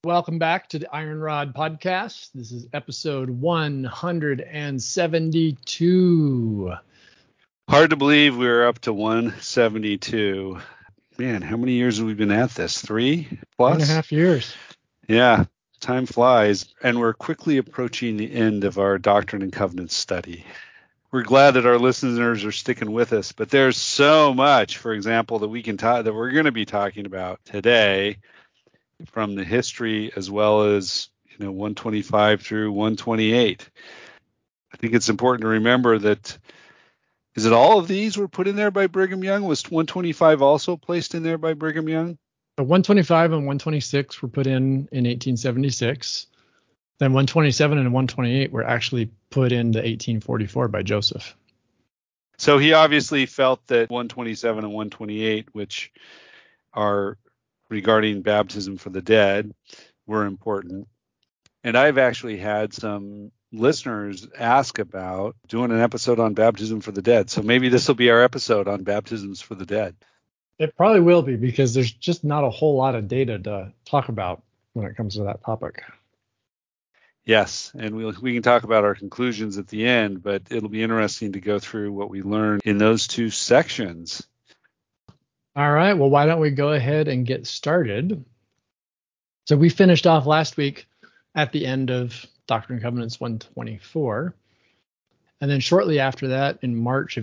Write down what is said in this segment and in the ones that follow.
Welcome back to the Iron Rod Podcast. This is episode 172. Hard to believe we're up to 172. Man, how many years have we been at this? 3+? 3.5 years. Yeah, time flies. And we're quickly approaching the end of our Doctrine and Covenants study. We're glad that our listeners are sticking with us, but there's so much, for example, that we're going to be talking about today, from the history as well as 125 through 128. I think it's important to remember that, is it all of these were put in there by Brigham Young? Was 125 also placed in there by Brigham Young? The 125 and 126 were put in 1876. Then 127 and 128 were actually put into 1844 by Joseph. So he obviously felt that 127 and 128, which are regarding baptism for the dead, were important. And I've actually had some listeners ask about doing an episode on baptism for the dead. So maybe this will be our episode on baptisms for the dead. It probably will be, because there's just not a whole lot of data to talk about when it comes to that topic. Yes, and we can talk about our conclusions at the end, but it'll be interesting to go through what we learned in those two sections. All right, well, why don't we go ahead and get started? So we finished off last week at the end of Doctrine and Covenants 124. And then shortly after that, in March of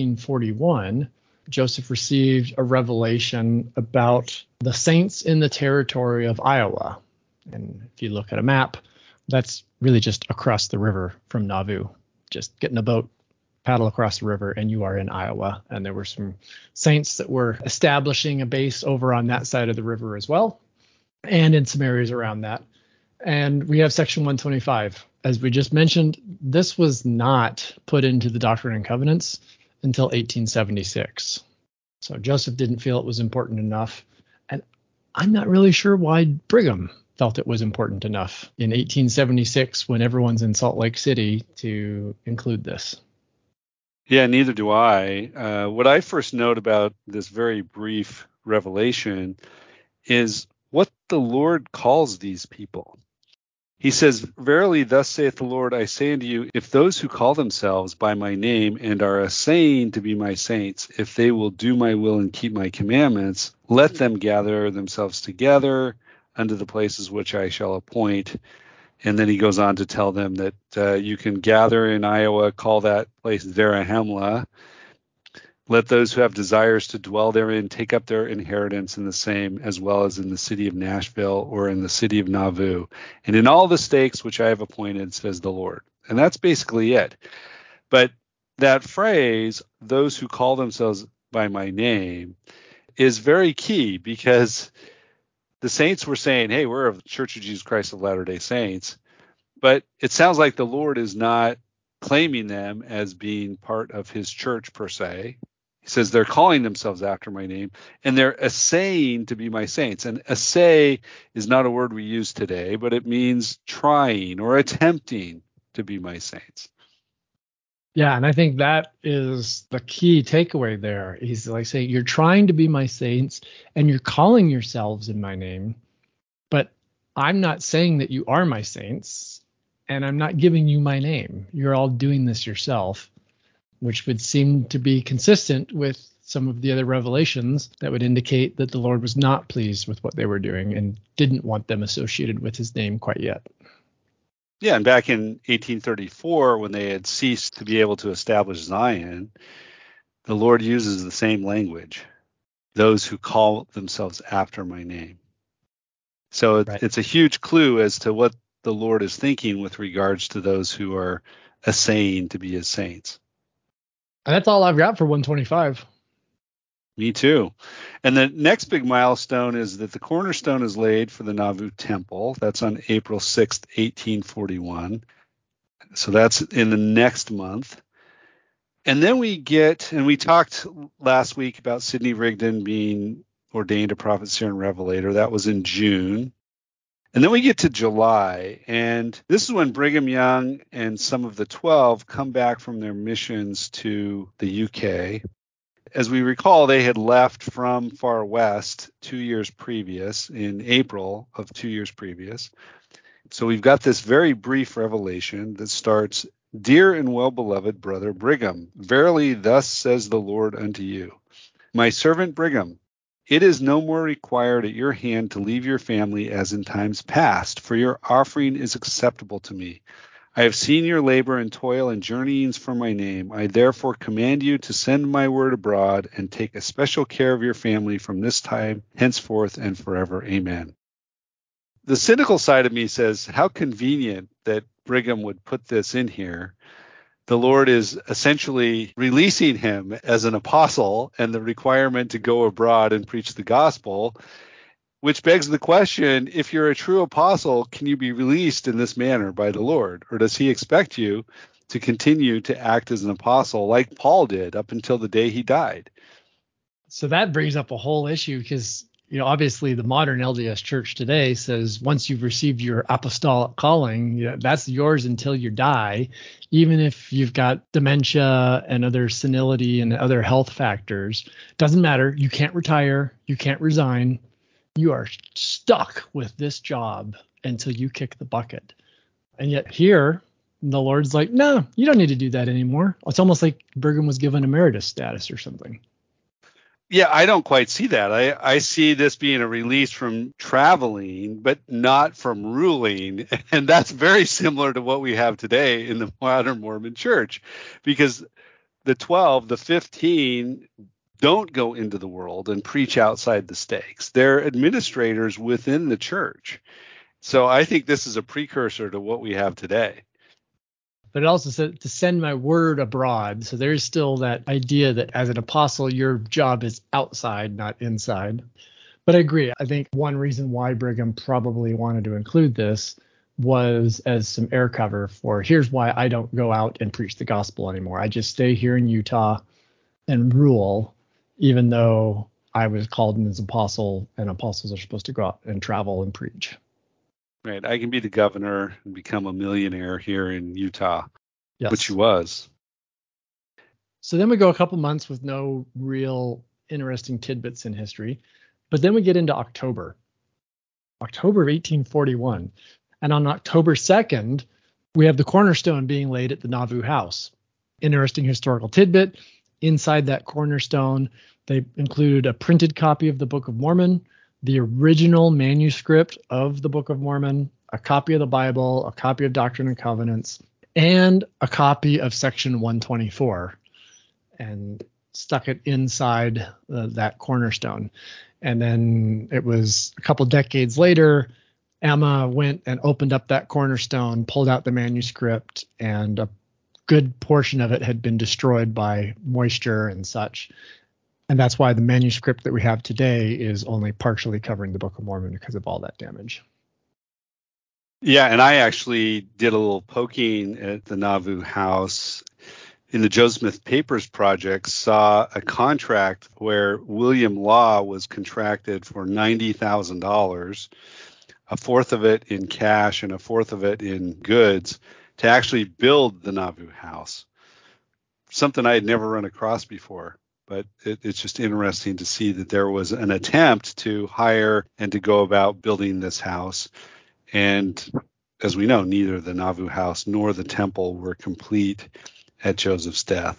1841, Joseph received a revelation about the saints in the territory of Iowa. And if you look at a map, that's really just across the river from Nauvoo. Just get in a boat, paddle across the river, and you are in Iowa. And there were some saints that were establishing a base over on that side of the river as well, and in some areas around that. And we have section 125. As we just mentioned, this was not put into the Doctrine and Covenants until 1876. So Joseph didn't feel it was important enough. And I'm not really sure why Brigham felt it was important enough in 1876, when everyone's in Salt Lake City, to include this. Yeah, neither do I. What I first note about this very brief revelation is what the Lord calls these people. He says, "Verily, thus saith the Lord, I say unto you, if those who call themselves by my name and are assaying to be my saints, if they will do my will and keep my commandments, let them gather themselves together unto the places which I shall appoint." And then he goes on to tell them that you can gather in Iowa, call that place Zarahemla. Let those who have desires to dwell therein take up their inheritance in the same, as well as in the city of Nashville or in the city of Nauvoo, and in all the stakes which I have appointed, says the Lord. And that's basically it. But that phrase, those who call themselves by my name, is very key, because the saints were saying, hey, we're of the Church of Jesus Christ of Latter-day Saints. But it sounds like the Lord is not claiming them as being part of his church per se. He says they're calling themselves after my name, and they're assaying to be my saints. And assay is not a word we use today, but it means trying or attempting to be my saints. Yeah, and I think that is the key takeaway there. He's like saying, you're trying to be my saints and you're calling yourselves in my name, but I'm not saying that you are my saints, and I'm not giving you my name. You're all doing this yourself, which would seem to be consistent with some of the other revelations that would indicate that the Lord was not pleased with what they were doing and didn't want them associated with his name quite yet. Yeah, and back in 1834, when they had ceased to be able to establish Zion, the Lord uses the same language, those who call themselves after my name. So It's a huge clue as to what the Lord is thinking with regards to those who are assaying to be his saints. And that's all I've got for 125. Me too. And the next big milestone is that the cornerstone is laid for the Nauvoo Temple. That's on April 6th, 1841. So that's in the next month. And then we talked last week about Sidney Rigdon being ordained a prophet, seer, and revelator. That was in June. And then we get to July, and this is when Brigham Young and some of the 12 come back from their missions to the UK. as we recall, they had left from Far West 2 years previous, in April of 2 years previous. So we've got this very brief revelation that starts, "Dear and well-beloved brother Brigham, verily thus says the Lord unto you, my servant Brigham, it is no more required at your hand to leave your family as in times past, for your offering is acceptable to me. I have seen your labor and toil and journeyings for my name. I therefore command you to send my word abroad and take especial care of your family from this time henceforth and forever. Amen." The cynical side of me says, how convenient that Brigham would put this in here. The Lord is essentially releasing him as an apostle and the requirement to go abroad and preach the gospel, which begs the question, if you're a true apostle, can you be released in this manner by the Lord? Or does he expect you to continue to act as an apostle like Paul did up until the day he died? So that brings up a whole issue because, obviously the modern LDS church today says once you've received your apostolic calling, that's yours until you die, even if you've got dementia and other senility and other health factors. Doesn't matter. You can't retire. You can't resign. You are stuck with this job until you kick the bucket. And yet here, the Lord's like, no, you don't need to do that anymore. It's almost like Brigham was given emeritus status or something. Yeah, I don't quite see that. I see this being a release from traveling, but not from ruling. And that's very similar to what we have today in the modern Mormon church, because the 12, the 15 don't go into the world and preach outside the stakes. They're administrators within the church. So I think this is a precursor to what we have today. But it also said to send my word abroad. So there's still that idea that as an apostle, your job is outside, not inside. But I agree. I think one reason why Brigham probably wanted to include this was as some air cover for here's why I don't go out and preach the gospel anymore. I just stay here in Utah and rule, even though I was called in as apostle, and apostles are supposed to go out and travel and preach. Right. I can be the governor and become a millionaire here in Utah, Yes. which he was. So then we go a couple months with no real interesting tidbits in history. But then we get into October of 1841. And on October 2nd, we have the cornerstone being laid at the Nauvoo house. Interesting historical tidbit. Inside that cornerstone, they included a printed copy of the Book of Mormon, the original manuscript of the Book of Mormon, a copy of the Bible, a copy of Doctrine and Covenants, and a copy of Section 124, and stuck it inside that cornerstone. And then it was a couple decades later, Emma went and opened up that cornerstone, pulled out the manuscript, and a good portion of it had been destroyed by moisture and such. And that's why the manuscript that we have today is only partially covering the Book of Mormon because of all that damage. Yeah, and I actually did a little poking at the Nauvoo house in the Joe Smith Papers project, saw a contract where William Law was contracted for $90,000, a fourth of it in cash and a fourth of it in goods, to actually build the Nauvoo house. Something I had never run across before. But it's just interesting to see that there was an attempt to hire and to go about building this house. And as we know, neither the Nauvoo house nor the temple were complete at Joseph's death.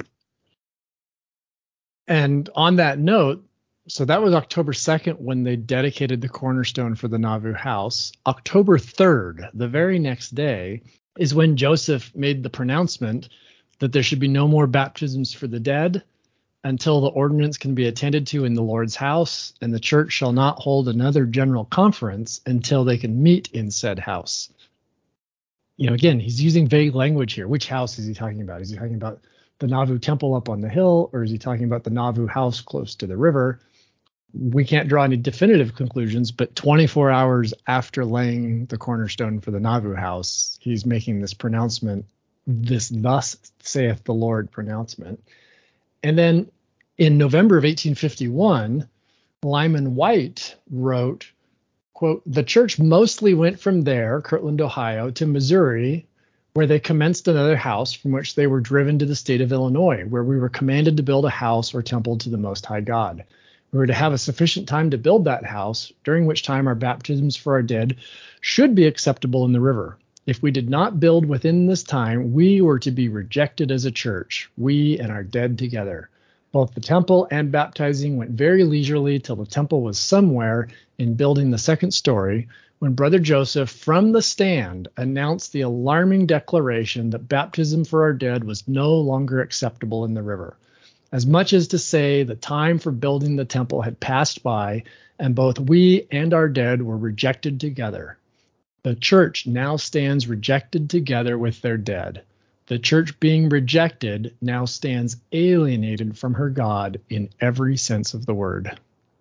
And on that note, so that was October 2nd when they dedicated the cornerstone for the Nauvoo house. October 3rd, the very next day, is when Joseph made the pronouncement that there should be no more baptisms for the dead until the ordinance can be attended to in the Lord's house, and the church shall not hold another general conference until they can meet in said house. Again, he's using vague language here. Which house is he talking about? Is he talking about the Nauvoo temple up on the hill, or is he talking about the Nauvoo house close to the river? We can't draw any definitive conclusions, but 24 hours after laying the cornerstone for the Nauvoo house, he's making this pronouncement, this thus saith the Lord pronouncement. And then in November of 1851, Lyman White wrote, quote, "The church mostly went from there, Kirtland, Ohio, to Missouri, where they commenced another house, from which they were driven to the state of Illinois, where we were commanded to build a house or temple to the Most High God. We were to have a sufficient time to build that house, during which time our baptisms for our dead should be acceptable in the river. If we did not build within this time, we were to be rejected as a church, we and our dead together. Both the temple and baptizing went very leisurely till the temple was somewhere in building the second story, when Brother Joseph from the stand announced the alarming declaration that baptism for our dead was no longer acceptable in the river, as much as to say the time for building the temple had passed by, and both we and our dead were rejected together. The church now stands rejected together with their dead. The church, being rejected, now stands alienated from her God in every sense of the word.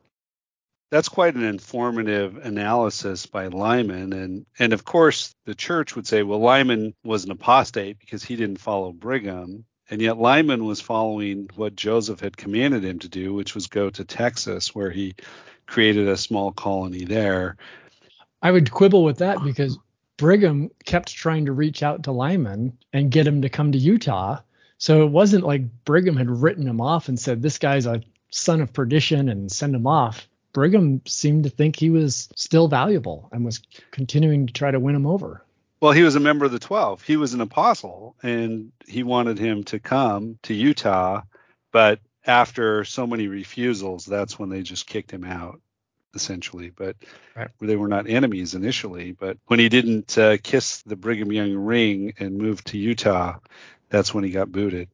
That's quite an informative analysis by Lyman. And of course, the church would say, well, Lyman was an apostate because he didn't follow Brigham. And yet Lyman was following what Joseph had commanded him to do, which was go to Texas, where he created a small colony there. I would quibble with that because Brigham kept trying to reach out to Lyman and get him to come to Utah. So it wasn't like Brigham had written him off and said, this guy's a son of perdition and send him off. Brigham seemed to think he was still valuable and was continuing to try to win him over. Well, he was a member of the 12. He was an apostle, and he wanted him to come to Utah. But after so many refusals, that's when they just kicked him out, essentially. But right. They were not enemies initially. But when he didn't kiss the Brigham Young ring and move to Utah, that's when he got booted.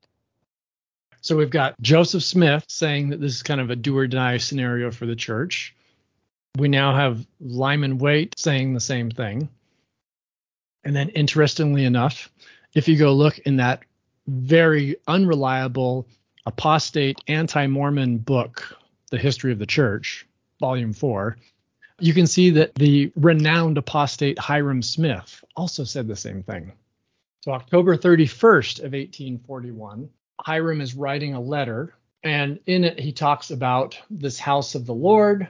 So we've got Joseph Smith saying that this is kind of a do or die scenario for the church. We now have Lyman Waite saying the same thing. And then interestingly enough, if you go look in that very unreliable apostate anti-Mormon book, The History of the Church, Volume 4, you can see that the renowned apostate Hyrum Smith also said the same thing. So October 31st of 1841, Hyrum is writing a letter, and in it he talks about this house of the Lord,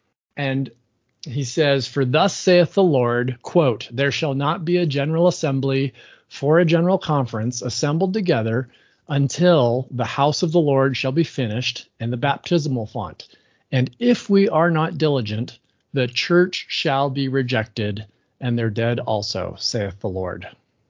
and he says, for thus saith the Lord, quote, there shall not be a general assembly for a general conference assembled together until the house of the Lord shall be finished and the baptismal font. And if we are not diligent, the church shall be rejected and their dead also, saith the Lord.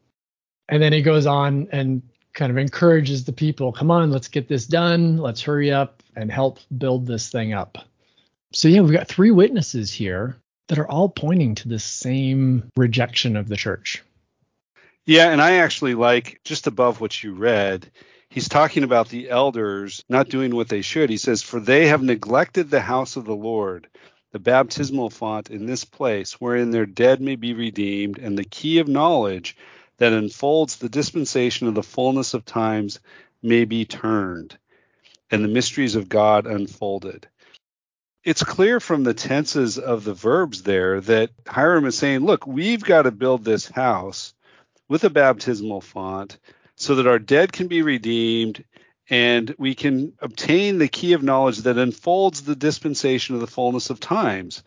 And then he goes on and kind of encourages the people, come on, let's get this done. Let's hurry up and help build this thing up. So yeah, we've got three witnesses here that are all pointing to the same rejection of the church. Yeah, and I actually like just above what you read, he's talking about the elders not doing what they should. He says, for they have neglected the house of the Lord, the baptismal font in this place, wherein their dead may be redeemed, and the key of knowledge that unfolds the dispensation of the fullness of times may be turned, and the mysteries of God unfolded. It's clear from the tenses of the verbs there that Hyrum is saying, look, we've got to build this house with a baptismal font so that our dead can be redeemed and we can obtain the key of knowledge that unfolds the dispensation of the fullness of times.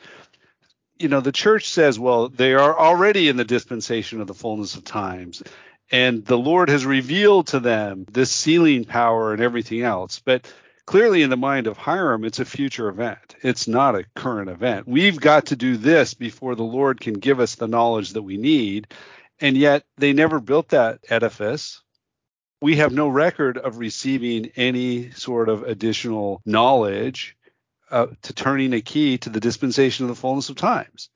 You know, the church says, well, they are already in the dispensation of the fullness of times, and the Lord has revealed to them this sealing power and everything else. But clearly in the mind of Hyrum, it's a future event. It's not a current event. We've got to do this before the Lord can give us the knowledge that we need. And yet they never built that edifice. We have no record of receiving any sort of additional knowledge to turning a key to the dispensation of the fullness of times.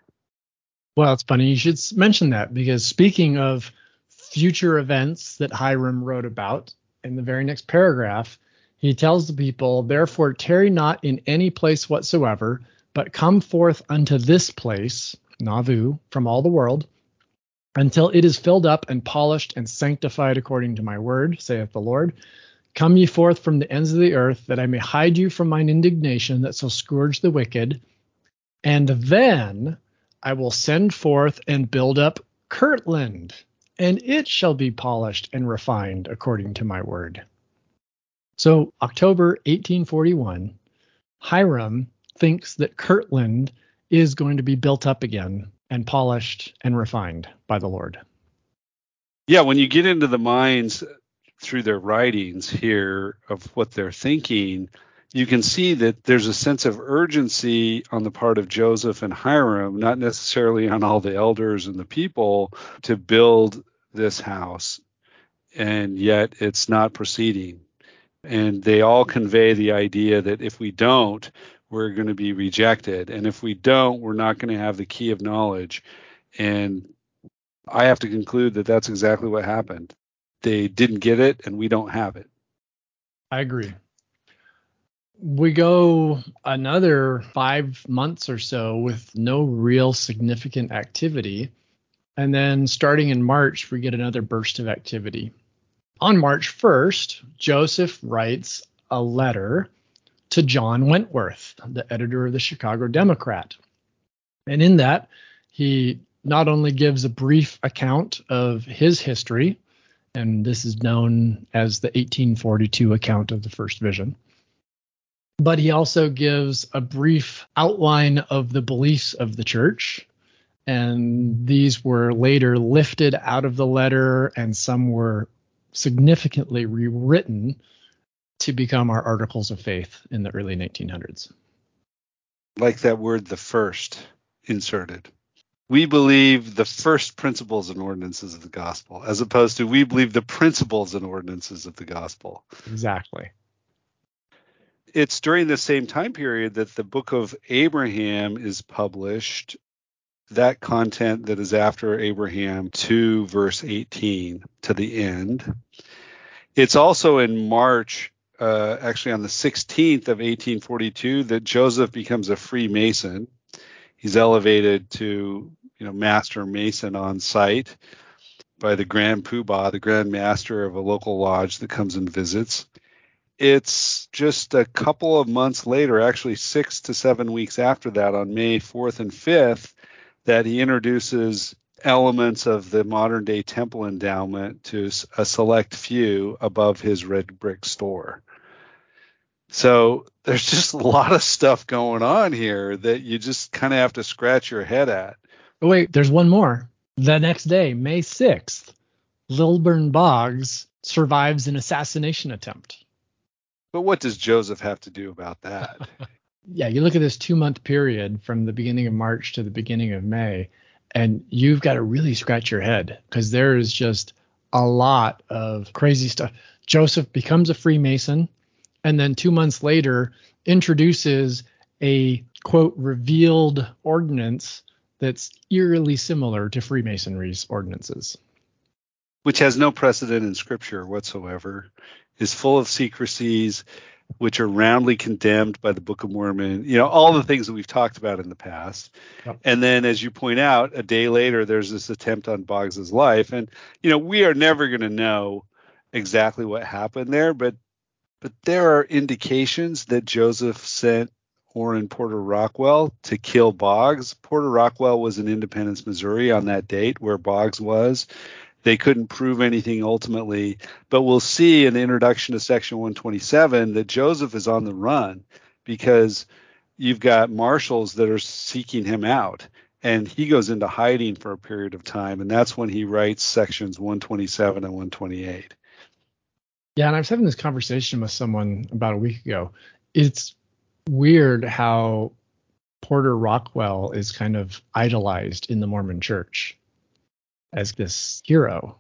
Well, it's funny you should mention that, because speaking of future events that Hyrum wrote about, in the very next paragraph, he tells the people, therefore tarry not in any place whatsoever, but come forth unto this place, Nauvoo, from all the world, until it is filled up and polished and sanctified according to my word, saith the Lord. Come ye forth from the ends of the earth, that I may hide you from mine indignation that shall scourge the wicked. And then I will send forth and build up Kirtland, and it shall be polished and refined according to my word. So October 1841, Hyrum thinks that Kirtland is going to be built up again and polished and refined by the Lord. Yeah, when you get into the minds through their writings here of what they're thinking, you can see that there's a sense of urgency on the part of Joseph and Hiram, not necessarily on all the elders and the people, to build this house. And yet it's not proceeding. And they all convey the idea that if we don't, we're going to be rejected. And if we don't, we're not going to have the key of knowledge. And I have to conclude that that's exactly what happened. They didn't get it, and we don't have it. I agree. We go another 5 months or so with no real significant activity. And then starting in March, we get another burst of activity. On March 1st, Joseph writes a letter to John Wentworth, the editor of the Chicago Democrat. And in that, he not only gives a brief account of his history, and this is known as the 1842 account of the first vision, but he also gives a brief outline of the beliefs of the church. And these were later lifted out of the letter, and some were significantly rewritten to become our articles of faith in the early 1900s. Like that word, the first, inserted. We believe the first principles and ordinances of the gospel, as opposed to we believe the principles and ordinances of the gospel. Exactly. It's during the same time period that the book of Abraham is published, that content that is after Abraham 2, verse 18 to the end. It's also in March, actually on the 16th of 1842, that Joseph becomes a Freemason. He's elevated to, master mason on site by the Grand Poobah, the Grand Master of a local lodge that comes and visits. It's just a couple of months later, actually 6 to 7 weeks after that, on May 4th and 5th, that he introduces elements of the modern day temple endowment to a select few above his red brick store. So there's just a lot of stuff going on here that you just kind of have to scratch your head at. Oh, wait, there's one more. The next day, May 6th, Lilburn Boggs survives an assassination attempt. But what does Joseph have to do about that? Yeah, you look at this 2-month period from the beginning of March to the beginning of May, and you've got to really scratch your head because there is just a lot of crazy stuff. Joseph becomes a Freemason, and then 2 months later introduces a, quote, revealed ordinance that's eerily similar to Freemasonry's ordinances. Which has no precedent in Scripture whatsoever, is full of secrecies, which are roundly condemned by the Book of Mormon, all the things that we've talked about in the past. Yep. And then, as you point out, a day later, there's this attempt on Boggs's life. And, we are never going to know exactly what happened there, but there are indications that Joseph sent Orrin Porter Rockwell to kill Boggs. Porter Rockwell was in Independence, Missouri on that date where Boggs was. They couldn't prove anything ultimately, but we'll see in the introduction to Section 127 that Joseph is on the run because you've got marshals that are seeking him out, and he goes into hiding for a period of time, and that's when he writes Sections 127 and 128. Yeah, and I was having this conversation with someone about a week ago. It's weird how Porter Rockwell is kind of idolized in the Mormon Church as this hero.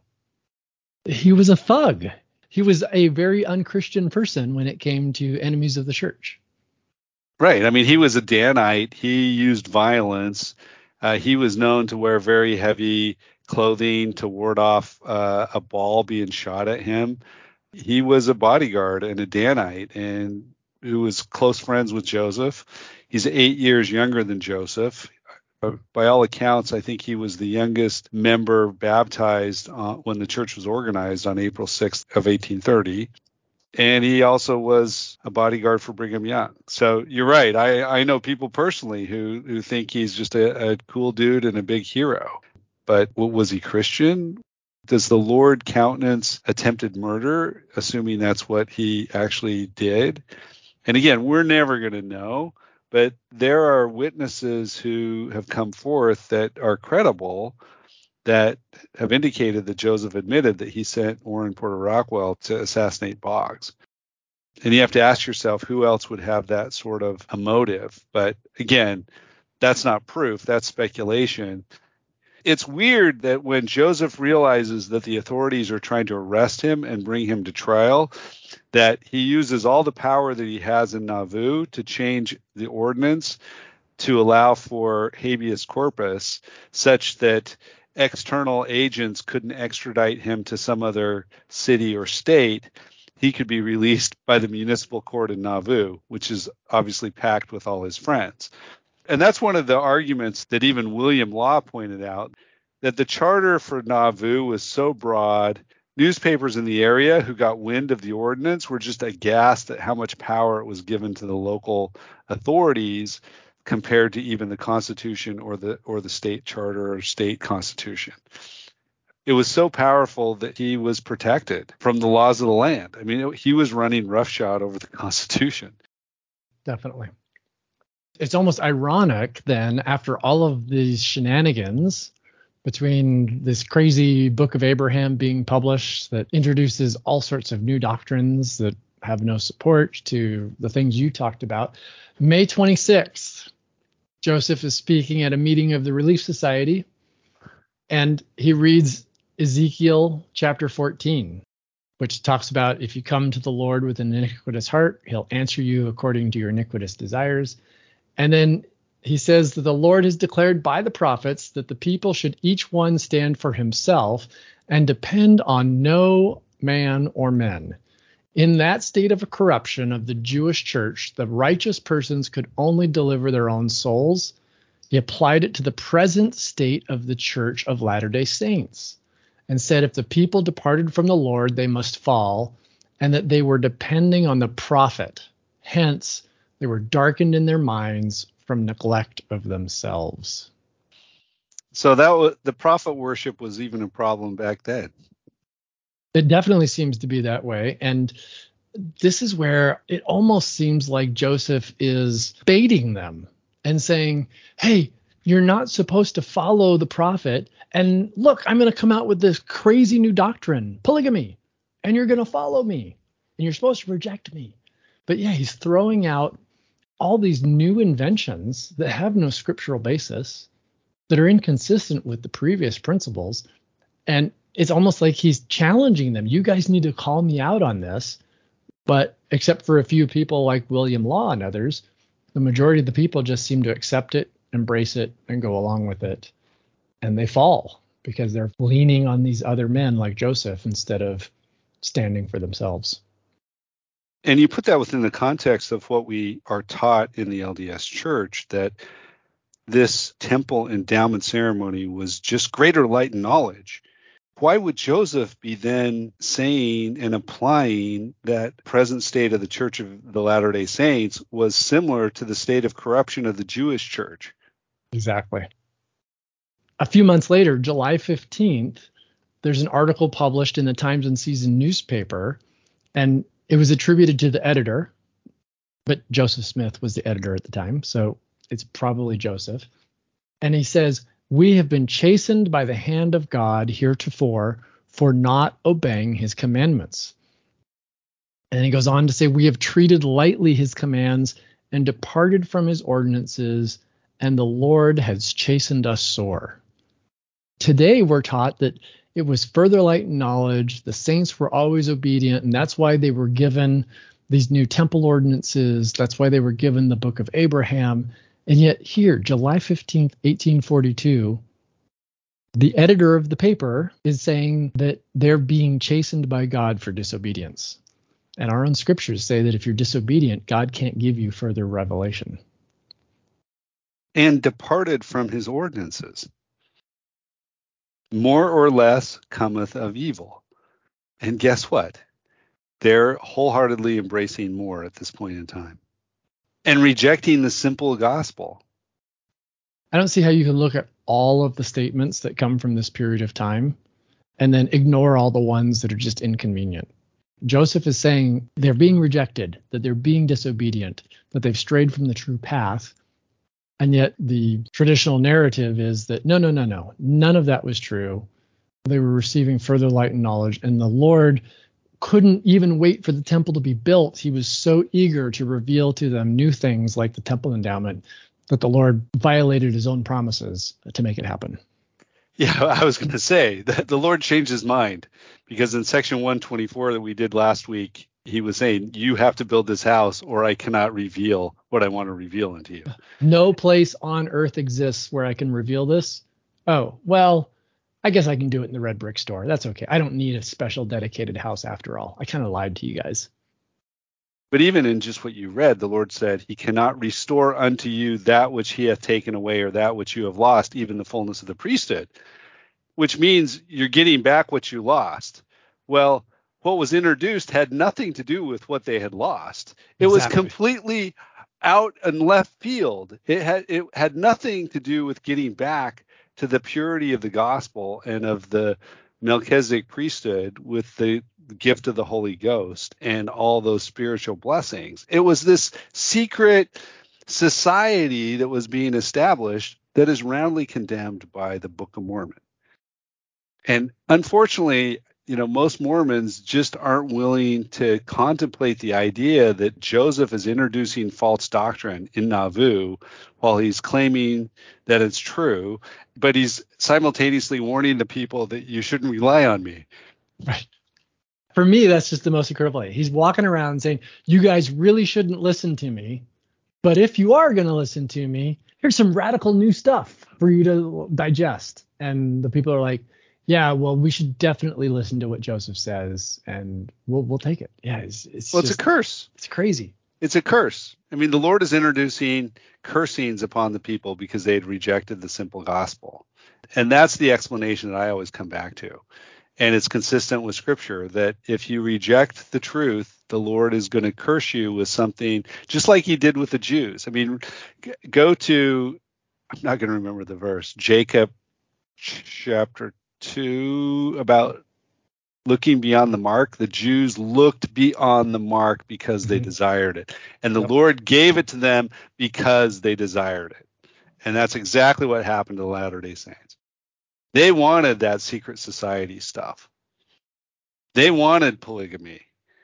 He was a thug. He was a very unchristian person when it came to enemies of the church. Right. I mean, he was a Danite. He used violence. He was known to wear very heavy clothing to ward off a ball being shot at him. He was a bodyguard and a Danite, and who was close friends with Joseph. He's 8 years younger than Joseph. By all accounts, I think he was the youngest member baptized when the church was organized on April 6th of 1830. And he also was a bodyguard for Brigham Young. So you're right. I know people personally who think he's just a cool dude and a big hero. But was he Christian? Does the Lord countenance attempted murder, assuming that's what he actually did? And again, we're never going to know. But there are witnesses who have come forth that are credible that have indicated that Joseph admitted that he sent Orrin Porter Rockwell to assassinate Boggs. And you have to ask yourself, who else would have that sort of a motive? But again, that's not proof. That's speculation. It's weird that when Joseph realizes that the authorities are trying to arrest him and bring him to trial, that he uses all the power that he has in Nauvoo to change the ordinance to allow for habeas corpus, such that external agents couldn't extradite him to some other city or state. He could be released by the municipal court in Nauvoo, which is obviously packed with all his friends. And that's one of the arguments that even William Law pointed out, that the charter for Nauvoo was so broad, newspapers in the area who got wind of the ordinance were just aghast at how much power it was given to the local authorities compared to even the Constitution or the state charter or state constitution. It was so powerful that he was protected from the laws of the land. I mean, he was running roughshod over the Constitution. Definitely. It's almost ironic then, after all of these shenanigans, between this crazy Book of Abraham being published that introduces all sorts of new doctrines that have no support, to the things you talked about, May 26th, Joseph is speaking at a meeting of the Relief Society, and he reads Ezekiel chapter 14, which talks about, if you come to the Lord with an iniquitous heart, he'll answer you according to your iniquitous desires. And then he says that the Lord has declared by the prophets that the people should each one stand for himself and depend on no man or men. In that state of corruption of the Jewish church, the righteous persons could only deliver their own souls. He applied it to the present state of the Church of Latter-day Saints and said if the people departed from the Lord, they must fall, and that they were depending on the prophet. Hence, they were darkened in their minds from neglect of themselves. So the prophet worship was even a problem back then. It definitely seems to be that way. And this is where it almost seems like Joseph is baiting them and saying, hey, you're not supposed to follow the prophet. And look, I'm going to come out with this crazy new doctrine, polygamy, and you're going to follow me. And you're supposed to reject me. But yeah, he's throwing out all these new inventions that have no scriptural basis, that are inconsistent with the previous principles. And it's almost like he's challenging them. You guys need to call me out on this. But except for a few people like William Law and others, the majority of the people just seem to accept it, embrace it, and go along with it. And they fall because they're leaning on these other men like Joseph instead of standing for themselves. And you put that within the context of what we are taught in the LDS Church, that this temple endowment ceremony was just greater light and knowledge. Why would Joseph be then saying and applying that present state of the Church of the Latter-day Saints was similar to the state of corruption of the Jewish church? Exactly. A few months later, July 15th, there's an article published in the Times and Season newspaper, and it was attributed to the editor, but Joseph Smith was the editor at the time, so it's probably Joseph. And he says, we have been chastened by the hand of God heretofore for not obeying his commandments. And he goes on to say, we have treated lightly his commands and departed from his ordinances, and the Lord has chastened us sore. Today we're taught that it was further light and knowledge. The saints were always obedient, and that's why they were given these new temple ordinances. That's why they were given the Book of Abraham. And yet here, July 15th, 1842, the editor of the paper is saying that they're being chastened by God for disobedience. And our own scriptures say that if you're disobedient, God can't give you further revelation. And departed from his ordinances. More or less cometh of evil. And guess what? They're wholeheartedly embracing more at this point in time and rejecting the simple gospel. I don't see how you can look at all of the statements that come from this period of time and then ignore all the ones that are just inconvenient. Joseph is saying they're being rejected, that they're being disobedient, that they've strayed from the true path. And yet the traditional narrative is that no, no, no, no, none of that was true. They were receiving further light and knowledge, and the Lord couldn't even wait for the temple to be built. He was so eager to reveal to them new things like the temple endowment that the Lord violated his own promises to make it happen. Yeah, I was going to say that the Lord changed his mind, because in section 124 that we did last week, he was saying, you have to build this house or I cannot reveal what I want to reveal unto you. No place on earth exists where I can reveal this. Oh, well, I guess I can do it in the red brick store. That's okay. I don't need a special dedicated house after all. I kind of lied to you guys. But even in just what you read, the Lord said, he cannot restore unto you that which he hath taken away, or that which you have lost, even the fullness of the priesthood, which means you're getting back what you lost. Well, what was introduced had nothing to do with what they had lost. It was completely out and left field. It had nothing to do with getting back to the purity of the gospel and of the Melchizedek priesthood with the gift of the Holy Ghost and all those spiritual blessings. It was this secret society that was being established that is roundly condemned by the Book of Mormon. And unfortunately, most Mormons just aren't willing to contemplate the idea that Joseph is introducing false doctrine in Nauvoo while he's claiming that it's true, but he's simultaneously warning the people that you shouldn't rely on me. Right. For me, that's just the most incredible. He's walking around saying, you guys really shouldn't listen to me. But if you are going to listen to me, here's some radical new stuff for you to digest. And the people are like, yeah, well, we should definitely listen to what Joseph says, and we'll take it. Yeah, it's a curse. It's crazy. It's a curse. I mean, the Lord is introducing cursings upon the people because they had rejected the simple gospel. And that's the explanation that I always come back to. And it's consistent with Scripture that if you reject the truth, the Lord is going to curse you with something, just like he did with the Jews. I mean, go to, I'm not going to remember the verse, Jacob chapter 2, about looking beyond the mark. The Jews looked beyond the mark because they desired it. And the Lord gave it to them because they desired it. And that's exactly what happened to the Latter-day Saints. They wanted that secret society stuff. They wanted polygamy.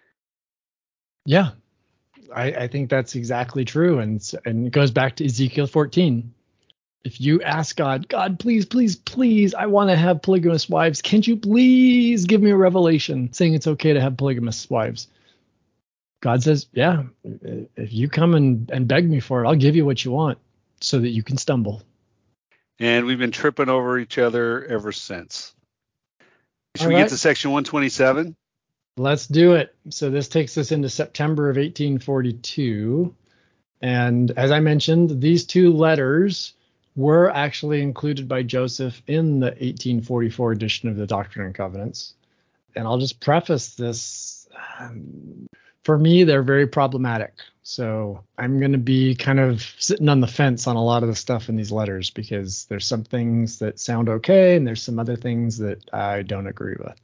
Yeah, I think that's exactly true. And it goes back to Ezekiel 14. If you ask God, please, please, please, I want to have polygamous wives. Can't you please give me a revelation saying it's okay to have polygamous wives? God says, yeah, if you come and beg me for it, I'll give you what you want so that you can stumble. And we've been tripping over each other ever since. Should we get to section 127? Let's do it. So this takes us into September of 1842. And as I mentioned, these two letters were actually included by Joseph in the 1844 edition of the Doctrine and Covenants. And I'll just preface this. For me, they're very problematic. So I'm going to be kind of sitting on the fence on a lot of the stuff in these letters because there's some things that sound okay and there's some other things that I don't agree with.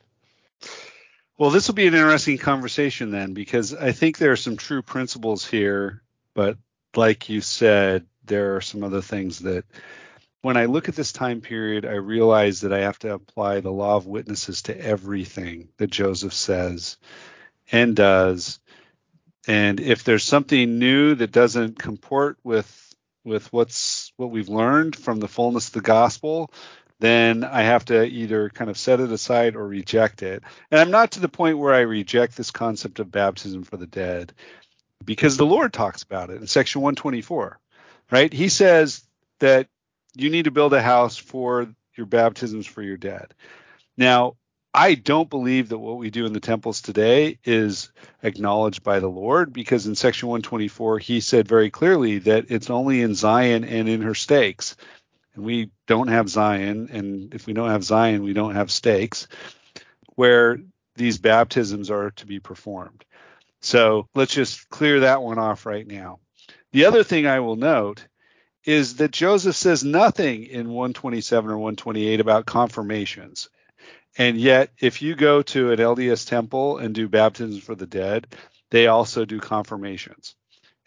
Well, this will be an interesting conversation then, because I think there are some true principles here, but like you said, there are some other things that when I look at this time period, I realize that I have to apply the law of witnesses to everything that Joseph says and does. And if there's something new that doesn't comport with what we've learned from the fullness of the gospel, then I have to either kind of set it aside or reject it. And I'm not to the point where I reject this concept of baptism for the dead, because the Lord talks about it in section 124, right? He says that you need to build a house for your baptisms for your dead. Now, I don't believe that what we do in the temples today is acknowledged by the Lord, because in section 124, he said very clearly that it's only in Zion and in her stakes. And we don't have Zion, and if we don't have Zion, we don't have stakes, where these baptisms are to be performed. So let's just clear that one off right now. The other thing I will note is that Joseph says nothing in 127 or 128 about confirmations. And yet, if you go to an LDS temple and do baptisms for the dead, they also do confirmations.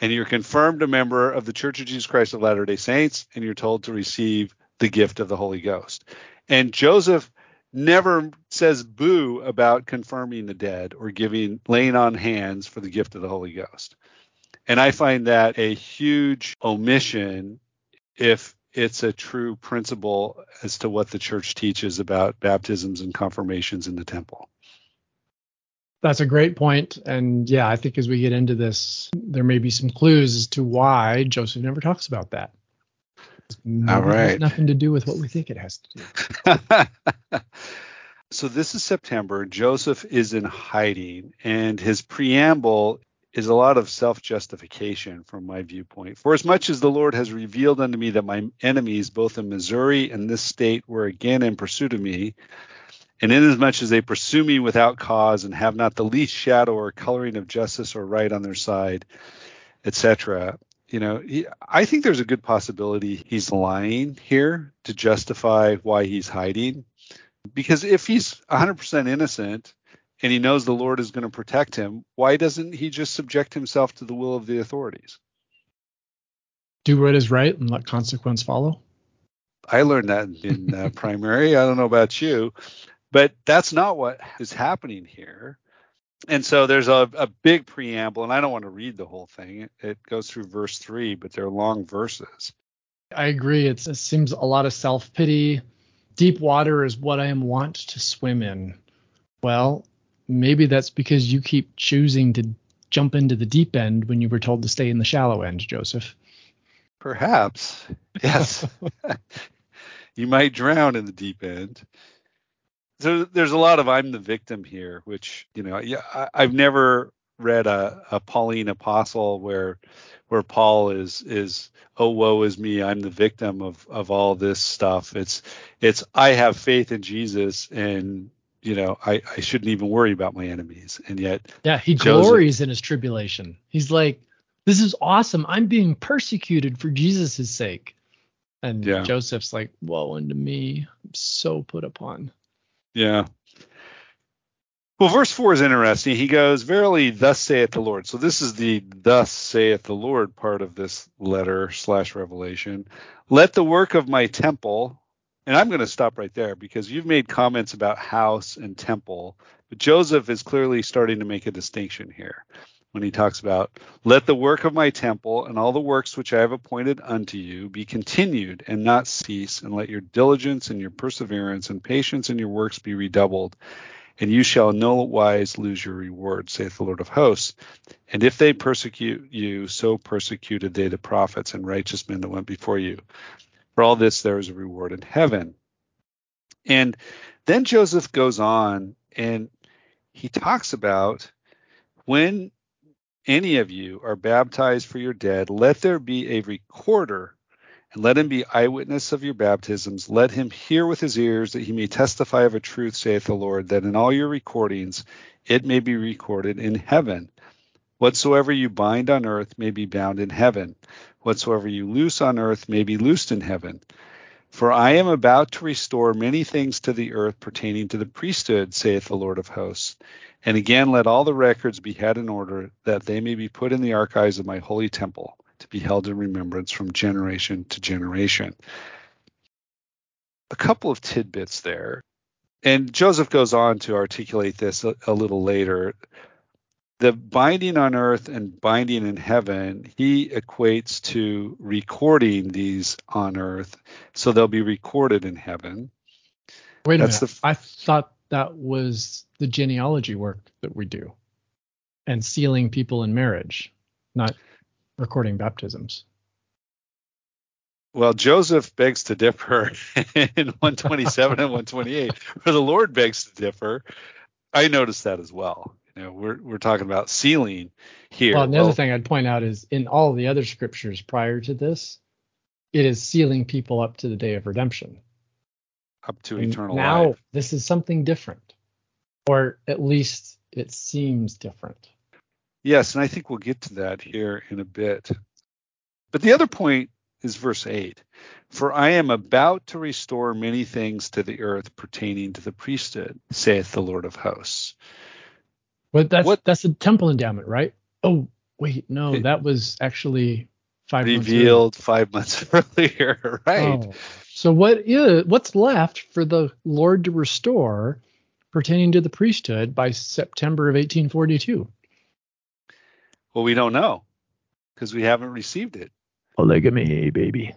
and you're confirmed a member of the Church of Jesus Christ of Latter-day Saints, and you're told to receive the gift of the Holy Ghost. And Joseph never says boo about confirming the dead or laying on hands for the gift of the Holy Ghost. And I find that a huge omission if it's a true principle as to what the church teaches about baptisms and confirmations in the temple. That's a great point. And yeah, I think as we get into this, there may be some clues as to why Joseph never talks about that. Maybe All right. It has nothing to do with what we think it has to do. So this is September. Joseph is in hiding, and his preamble is a lot of self-justification from my viewpoint. For as much as the Lord has revealed unto me that my enemies, both in Missouri and this state, were again in pursuit of me, and inasmuch as they pursue me without cause and have not the least shadow or coloring of justice or right on their side, etc., I think there's a good possibility he's lying here to justify why he's hiding. Because if he's 100% innocent and he knows the Lord is going to protect him, why doesn't he just subject himself to the will of the authorities? Do what is right and let consequence follow. I learned that in primary. I don't know about you, but that's not what is happening here. And so there's a big preamble, and I don't want to read the whole thing. It goes through verse 3, but they're long verses. I agree. It seems a lot of self-pity. Deep water is what I am wont to swim in. Well, maybe that's because you keep choosing to jump into the deep end when you were told to stay in the shallow end, Joseph. Perhaps. Yes. You might drown in the deep end. So there's a lot of I'm the victim here, which, I've never read a Pauline epistle where Paul is oh, woe is me, I'm the victim of all this stuff. It's I have faith in Jesus, and I shouldn't even worry about my enemies. And yet he glories in his tribulation. He's like, this is awesome. I'm being persecuted for Jesus' sake. And Joseph's like, woe unto me, I'm so put upon. Yeah. Well, verse 4 is interesting. He goes, verily, thus saith the Lord. So this is the thus saith the Lord part of this letter / revelation. Let the work of my temple, and I'm going to stop right there because you've made comments about house and temple, but Joseph is clearly starting to make a distinction here when he talks about, let the work of my temple and all the works which I have appointed unto you be continued and not cease, and let your diligence and your perseverance and patience in your works be redoubled. And you shall no wise lose your reward, saith the Lord of hosts. And if they persecute you, so persecuted they the prophets and righteous men that went before you. For all this there is a reward in heaven. And then Joseph goes on and he talks about, when any of you are baptized for your dead, let there be a recorder, and let him be eyewitness of your baptisms. Let him hear with his ears, that he may testify of a truth, saith the Lord, that in all your recordings it may be recorded in heaven. Whatsoever you bind on earth may be bound in heaven. Whatsoever you loose on earth may be loosed in heaven. For I am about to restore many things to the earth pertaining to the priesthood, saith the Lord of hosts. And again, let all the records be had in order, that they may be put in the archives of my holy temple, to be held in remembrance from generation to generation. A couple of tidbits there. And Joseph goes on to articulate this a little later. The binding on earth and binding in heaven, he equates to recording these on earth, so they'll be recorded in heaven. Wait a minute. I thought that was the genealogy work that we do, and sealing people in marriage, not recording baptisms. Well, Joseph begs to differ in 127 and 128, where the Lord begs to differ. I noticed that as well. We're talking about sealing here. Well, another thing I'd point out is in all the other scriptures prior to this, it is sealing people up to the day of redemption. Up to eternal life. Now, this is something different, or at least it seems different. Yes, and I think we'll get to that here in a bit. But the other point is verse 8. For I am about to restore many things to the earth pertaining to the priesthood, saith the Lord of hosts. But that's the temple endowment, right? Oh, Wait, no, that was actually 5 months earlier. Revealed 5 months earlier, right? Oh. So what's left for the Lord to restore pertaining to the priesthood by September of 1842? Well, we don't know because we haven't received it. Polygamy, baby.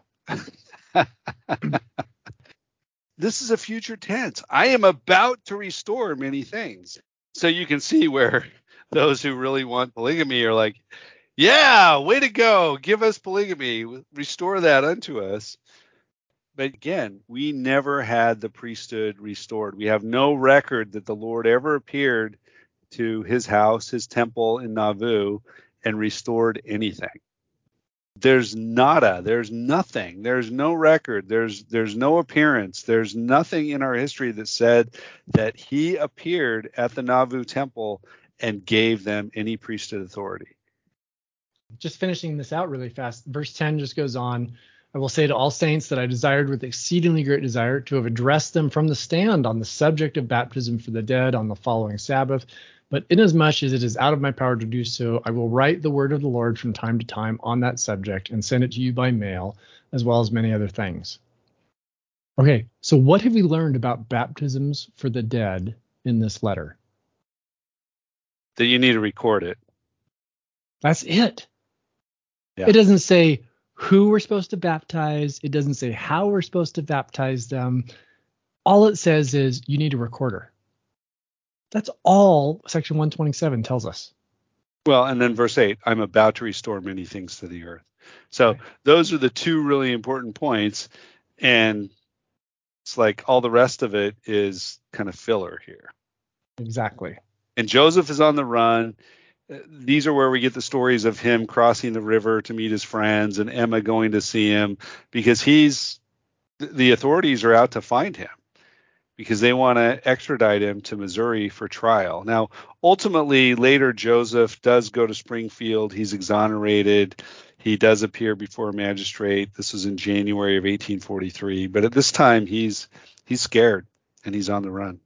This is a future tense. I am about to restore many things. So you can see where those who really want polygamy are like, yeah, way to go. Give us polygamy. Restore that unto us. But again, we never had the priesthood restored. We have no record that the Lord ever appeared to his house, his temple in Nauvoo, and restored anything. There's nada, there's nothing, there's no record, there's no appearance, there's nothing in our history that said that he appeared at the Nauvoo temple and gave them any priesthood authority. Just finishing this out really fast. Verse 10 just goes on. I will say to all saints that I desired with exceedingly great desire to have addressed them from the stand on the subject of baptism for the dead on the following Sabbath. But inasmuch as it is out of my power to do so, I will write the word of the Lord from time to time on that subject and send it to you by mail, as well as many other things. Okay, so what have we learned about baptisms for the dead in this letter? That you need to record it. That's it. Yeah. It doesn't say who we're supposed to baptize. It doesn't say how we're supposed to baptize them. All it says is you need a recorder. That's all section 127 tells us. Well, and then verse 8, I'm about to restore many things to the earth. So Okay. Those are the two really important points. And it's like all the rest of it is kind of filler here. Exactly. And Joseph is on the run. These are where we get the stories of him crossing the river to meet his friends and Emma going to see him because the authorities are out to find him because they want to extradite him to Missouri for trial. Now, ultimately, later Joseph does go to Springfield. He's exonerated. He does appear before a magistrate. This was in January of 1843. But at this time, he's scared and he's on the run.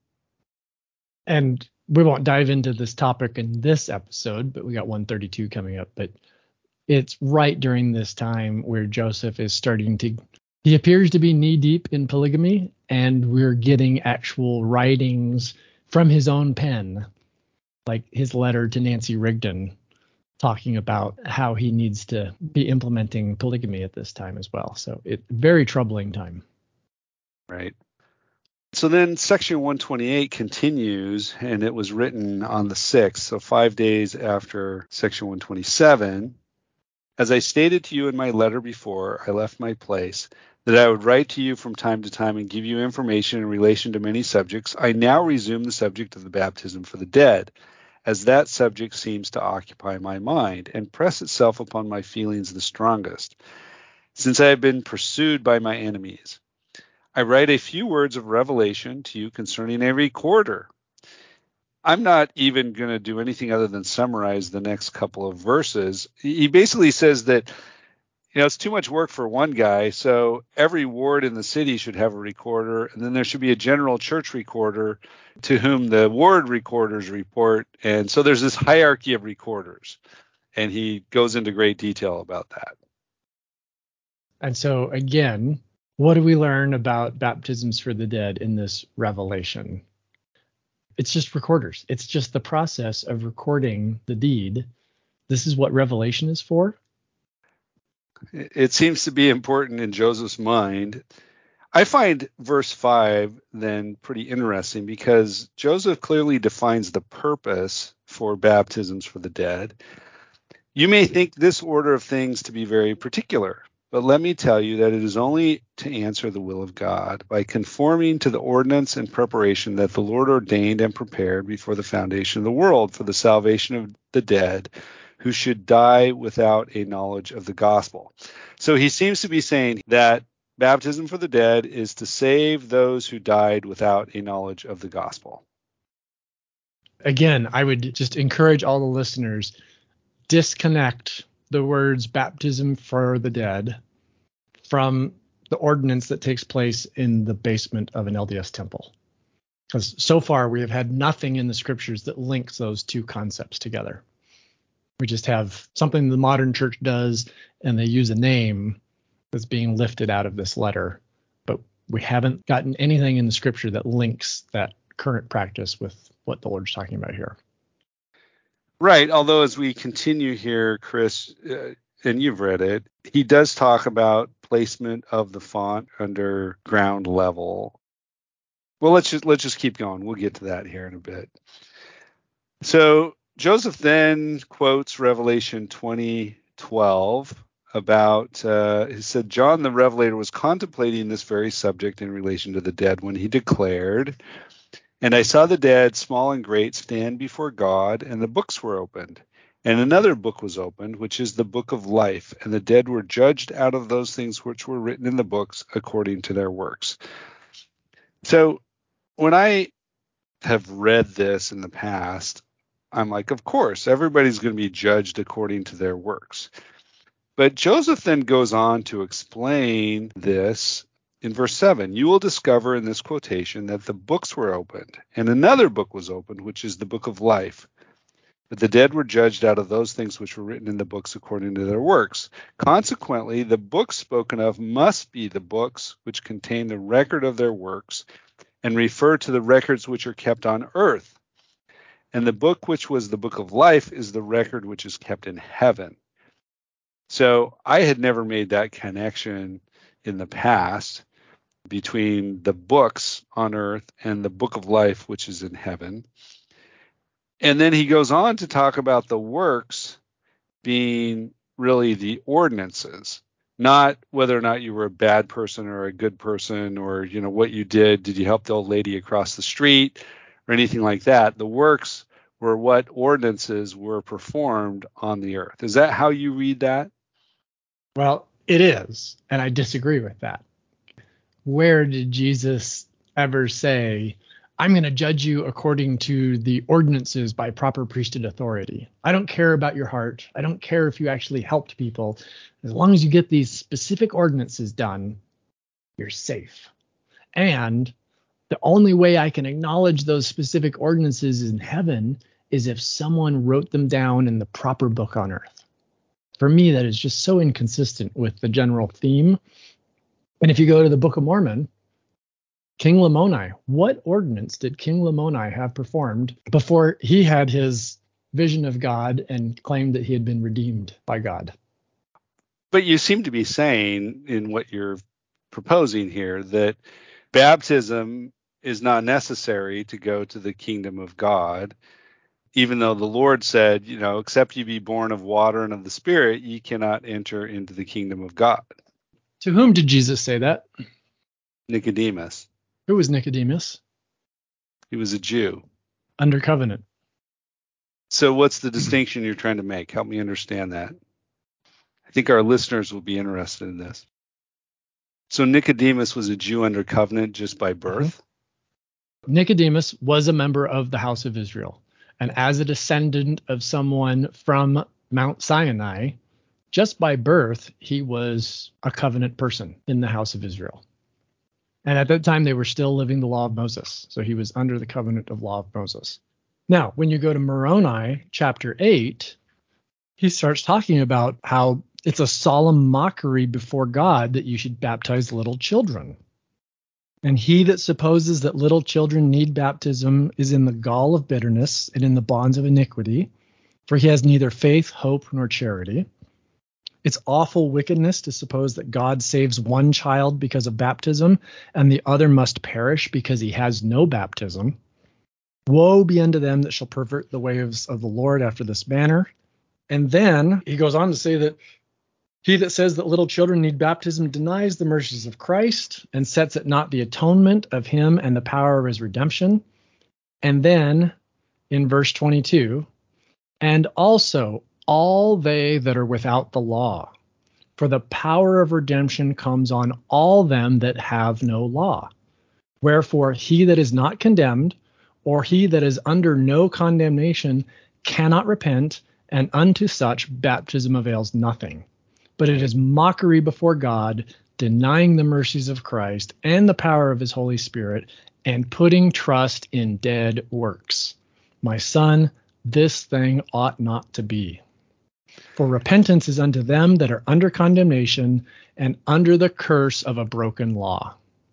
And we won't dive into this topic in this episode, but we got 132 coming up. But it's right during this time where Joseph is he appears to be knee deep in polygamy, and we're getting actual writings from his own pen, like his letter to Nancy Rigdon, talking about how he needs to be implementing polygamy at this time as well. So very troubling time. Right. So then section 128 continues, and it was written on the 6th, so 5 days after section 127. As I stated to you in my letter before I left my place, that I would write to you from time to time and give you information in relation to many subjects, I now resume the subject of the baptism for the dead, as that subject seems to occupy my mind and press itself upon my feelings the strongest, since I have been pursued by my enemies. I write a few words of revelation to you concerning a recorder. I'm not even going to do anything other than summarize the next couple of verses. He basically says that, it's too much work for one guy, so every ward in the city should have a recorder, and then there should be a general church recorder to whom the ward recorders report. And so there's this hierarchy of recorders, and he goes into great detail about that. And so, again, what do we learn about baptisms for the dead in this revelation? It's just recorders. It's just the process of recording the deed. This is what revelation is for. It seems to be important in Joseph's mind. I find verse 5 then pretty interesting because Joseph clearly defines the purpose for baptisms for the dead. You may think this order of things to be very particular, but let me tell you that it is only to answer the will of God by conforming to the ordinance and preparation that the Lord ordained and prepared before the foundation of the world for the salvation of the dead who should die without a knowledge of the gospel. So he seems to be saying that baptism for the dead is to save those who died without a knowledge of the gospel. Again, I would just encourage all the listeners, disconnect the words baptism for the dead from the ordinance that takes place in the basement of an LDS temple. Because so far we have had nothing in the scriptures that links those two concepts together. We just have something the modern church does, and they use a name that's being lifted out of this letter. But we haven't gotten anything in the scripture that links that current practice with what the Lord's talking about here. Right. Although as we continue here, Chris, and you've read it, he does talk about placement of the font under ground level. Well, let's just keep going. We'll get to that here in a bit. So Joseph then quotes Revelation 20:12 about, he said, John the Revelator was contemplating this very subject in relation to the dead when he declared, and I saw the dead, small and great, stand before God, and the books were opened. And another book was opened, which is the book of life, and the dead were judged out of those things which were written in the books according to their works. So when I have read this in the past, I'm like, of course, everybody's going to be judged according to their works. But Joseph then goes on to explain this in verse 7. You will discover in this quotation that the books were opened, and another book was opened, which is the book of life. But the dead were judged out of those things which were written in the books according to their works. Consequently, the books spoken of must be the books which contain the record of their works and refer to the records which are kept on earth. And the book which was the book of life is the record which is kept in heaven. So I had never made that connection in the past between the books on earth and the book of life, which is in heaven. And then he goes on to talk about the works being really the ordinances, not whether or not you were a bad person or a good person, or, you know, what you did. Did you help the old lady across the street or anything like that? The works were what ordinances were performed on the earth. Is that how you read that? Well, it is, and I disagree with that. Where did Jesus ever say, I'm going to judge you according to the ordinances by proper priesthood authority? I don't care about your heart. I don't care if you actually helped people. As long as you get these specific ordinances done, you're safe. And the only way I can acknowledge those specific ordinances in heaven is if someone wrote them down in the proper book on earth. For me, that is just so inconsistent with the general theme. And if you go to the Book of Mormon, King Lamoni, what ordinance did King Lamoni have performed before he had his vision of God and claimed that he had been redeemed by God? But you seem to be saying in what you're proposing here that baptism is not necessary to go to the kingdom of God, even though the Lord said, you know, except you be born of water and of the Spirit, ye cannot enter into the kingdom of God. To whom did Jesus say that? Nicodemus. Who was Nicodemus? He was a Jew. Under covenant. So what's the distinction you're trying to make? Help me understand that. I think our listeners will be interested in this. So Nicodemus was a Jew under covenant just by birth? Nicodemus was a member of the house of Israel. And as a descendant of someone from Mount Sinai, just by birth, he was a covenant person in the house of Israel. And at that time, they were still living the law of Moses. So he was under the covenant of law of Moses. Now, when you go to Moroni, chapter 8, he starts talking about how it's a solemn mockery before God that you should baptize little children. And he that supposes that little children need baptism is in the gall of bitterness and in the bonds of iniquity, for he has neither faith, hope, nor charity. It's awful wickedness to suppose that God saves one child because of baptism, and the other must perish because he has no baptism. Woe be unto them that shall pervert the ways of the Lord after this manner. And then he goes on to say that he that says that little children need baptism denies the mercies of Christ and sets at naught the atonement of him and the power of his redemption. And then in verse 22, and also all they that are without the law, for the power of redemption comes on all them that have no law. Wherefore he that is not condemned, or he that is under no condemnation, cannot repent, and unto such baptism avails nothing. But it is mockery before God, denying the mercies of Christ and the power of his Holy Spirit, and putting trust in dead works. My son, this thing ought not to be. For repentance is unto them that are under condemnation and under the curse of a broken law.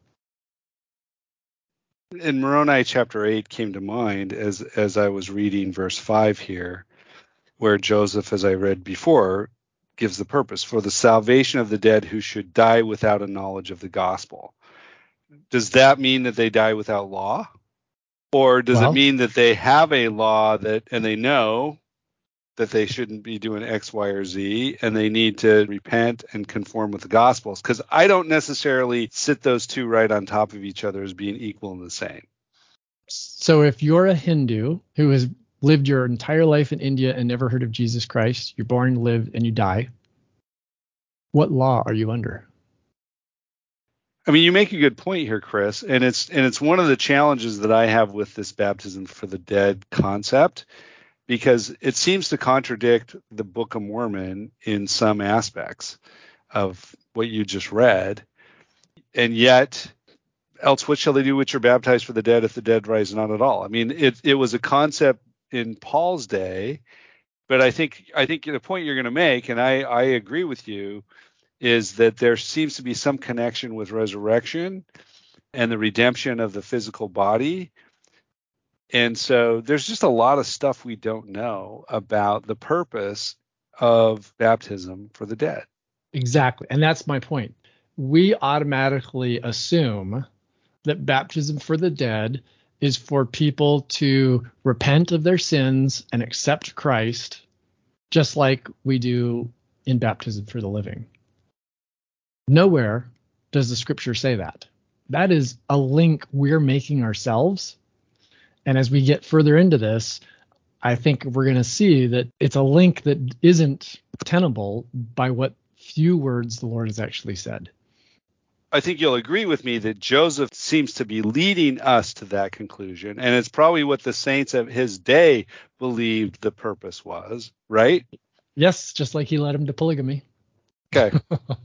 In Moroni chapter 8 came to mind as I was reading verse 5 here, where Joseph, as I read before, gives the purpose for the salvation of the dead who should die without a knowledge of the gospel. Does that mean that they die without law? Or does it mean that they have a law and they know that they shouldn't be doing X, Y, or Z, and they need to repent and conform with the Gospels? Because I don't necessarily sit those two right on top of each other as being equal and the same. So if you're a Hindu who has lived your entire life in India and never heard of Jesus Christ, you're born, live, and you die, what law are you under? I mean, you make a good point here, Chris, and it's one of the challenges that I have with this baptism for the dead concept, because it seems to contradict the Book of Mormon in some aspects of what you just read. And yet, else what shall they do which are baptized for the dead if the dead rise not at all? I mean, it was a concept in Paul's day, but I think the point you're going to make, and I agree with you, is that there seems to be some connection with resurrection and the redemption of the physical body. And so there's just a lot of stuff we don't know about the purpose of baptism for the dead. Exactly. And that's my point. We automatically assume that baptism for the dead is for people to repent of their sins and accept Christ, just like we do in baptism for the living. Nowhere does the scripture say that. That is a link we're making ourselves. And as we get further into this, I think we're going to see that it's a link that isn't tenable by what few words the Lord has actually said. I think you'll agree with me that Joseph seems to be leading us to that conclusion. And it's probably what the saints of his day believed the purpose was, right? Yes, just like he led him to polygamy. Okay.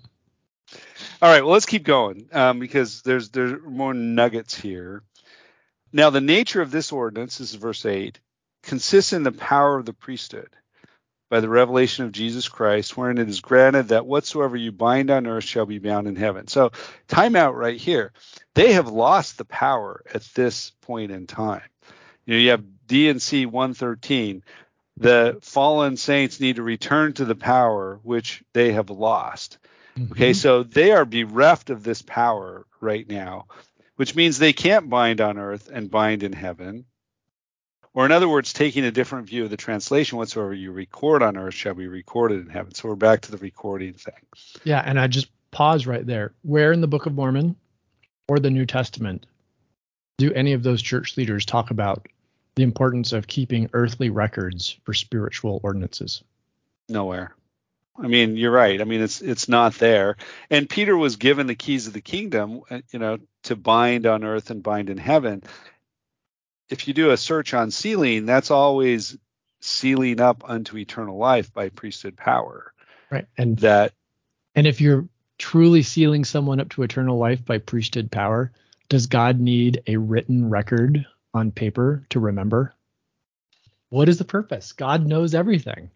All right, well, let's keep going because there's more nuggets here. Now, the nature of this ordinance, this is verse 8, consists in the power of the priesthood by the revelation of Jesus Christ, wherein it is granted that whatsoever you bind on earth shall be bound in heaven. So time out right here. They have lost the power at this point in time. You have D&C 113. The fallen saints need to return to the power which they have lost. Okay, so they are bereft of this power right now, which means they can't bind on earth and bind in heaven. Or in other words, taking a different view of the translation, whatsoever you record on earth shall be recorded in heaven. So we're back to the recording thing. Yeah, and I just pause right there. Where in the Book of Mormon or the New Testament do any of those church leaders talk about the importance of keeping earthly records for spiritual ordinances? Nowhere. I mean, you're right. I mean, it's not there. And Peter was given the keys of the kingdom, to bind on earth and bind in heaven. If you do a search on sealing, that's always sealing up unto eternal life by priesthood power. Right. And if you're truly sealing someone up to eternal life by priesthood power, does God need a written record on paper to remember? What is the purpose? God knows everything.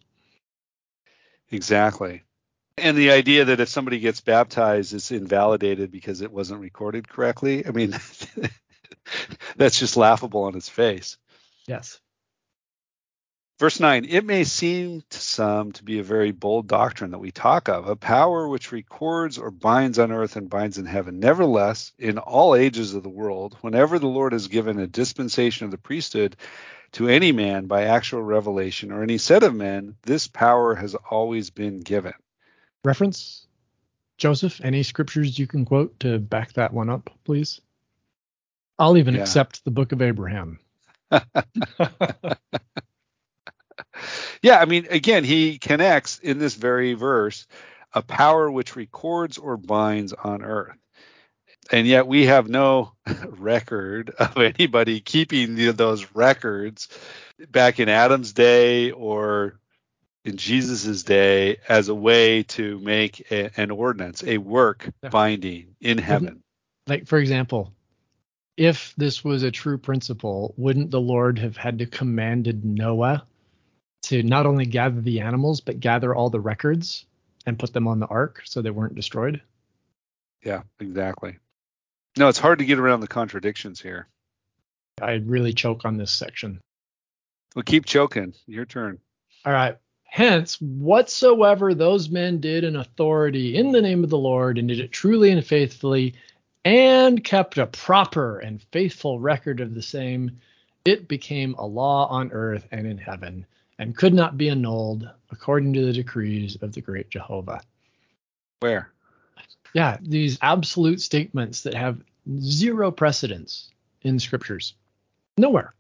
Exactly. And the idea that if somebody gets baptized, it's invalidated because it wasn't recorded correctly. I mean, that's just laughable on its face. Yes. Verse 9, it may seem to some to be a very bold doctrine that we talk of, a power which records or binds on earth and binds in heaven. Nevertheless, in all ages of the world, whenever the Lord has given a dispensation of the priesthood to any man by actual revelation or any set of men, this power has always been given. Reference? Joseph, any scriptures you can quote to back that one up, please? I'll even accept the Book of Abraham. Yeah, I mean, again, he connects in this very verse a power which records or binds on earth. And yet we have no record of anybody keeping those records back in Adam's day or in Jesus's day as a way to make an ordinance, a work binding in heaven. Like, for example, if this was a true principle, wouldn't the Lord have had to commanded Noah to not only gather the animals, but gather all the records and put them on the ark so they weren't destroyed. Yeah, exactly. No, it's hard to get around the contradictions here. I really choke on this section. Well, keep choking. Your turn. All right. Hence, whatsoever those men did in authority in the name of the Lord, and did it truly and faithfully, and kept a proper and faithful record of the same, it became a law on earth and in heaven, and could not be annulled according to the decrees of the great Jehovah. Where? Yeah, these absolute statements that have zero precedence in scriptures. Nowhere.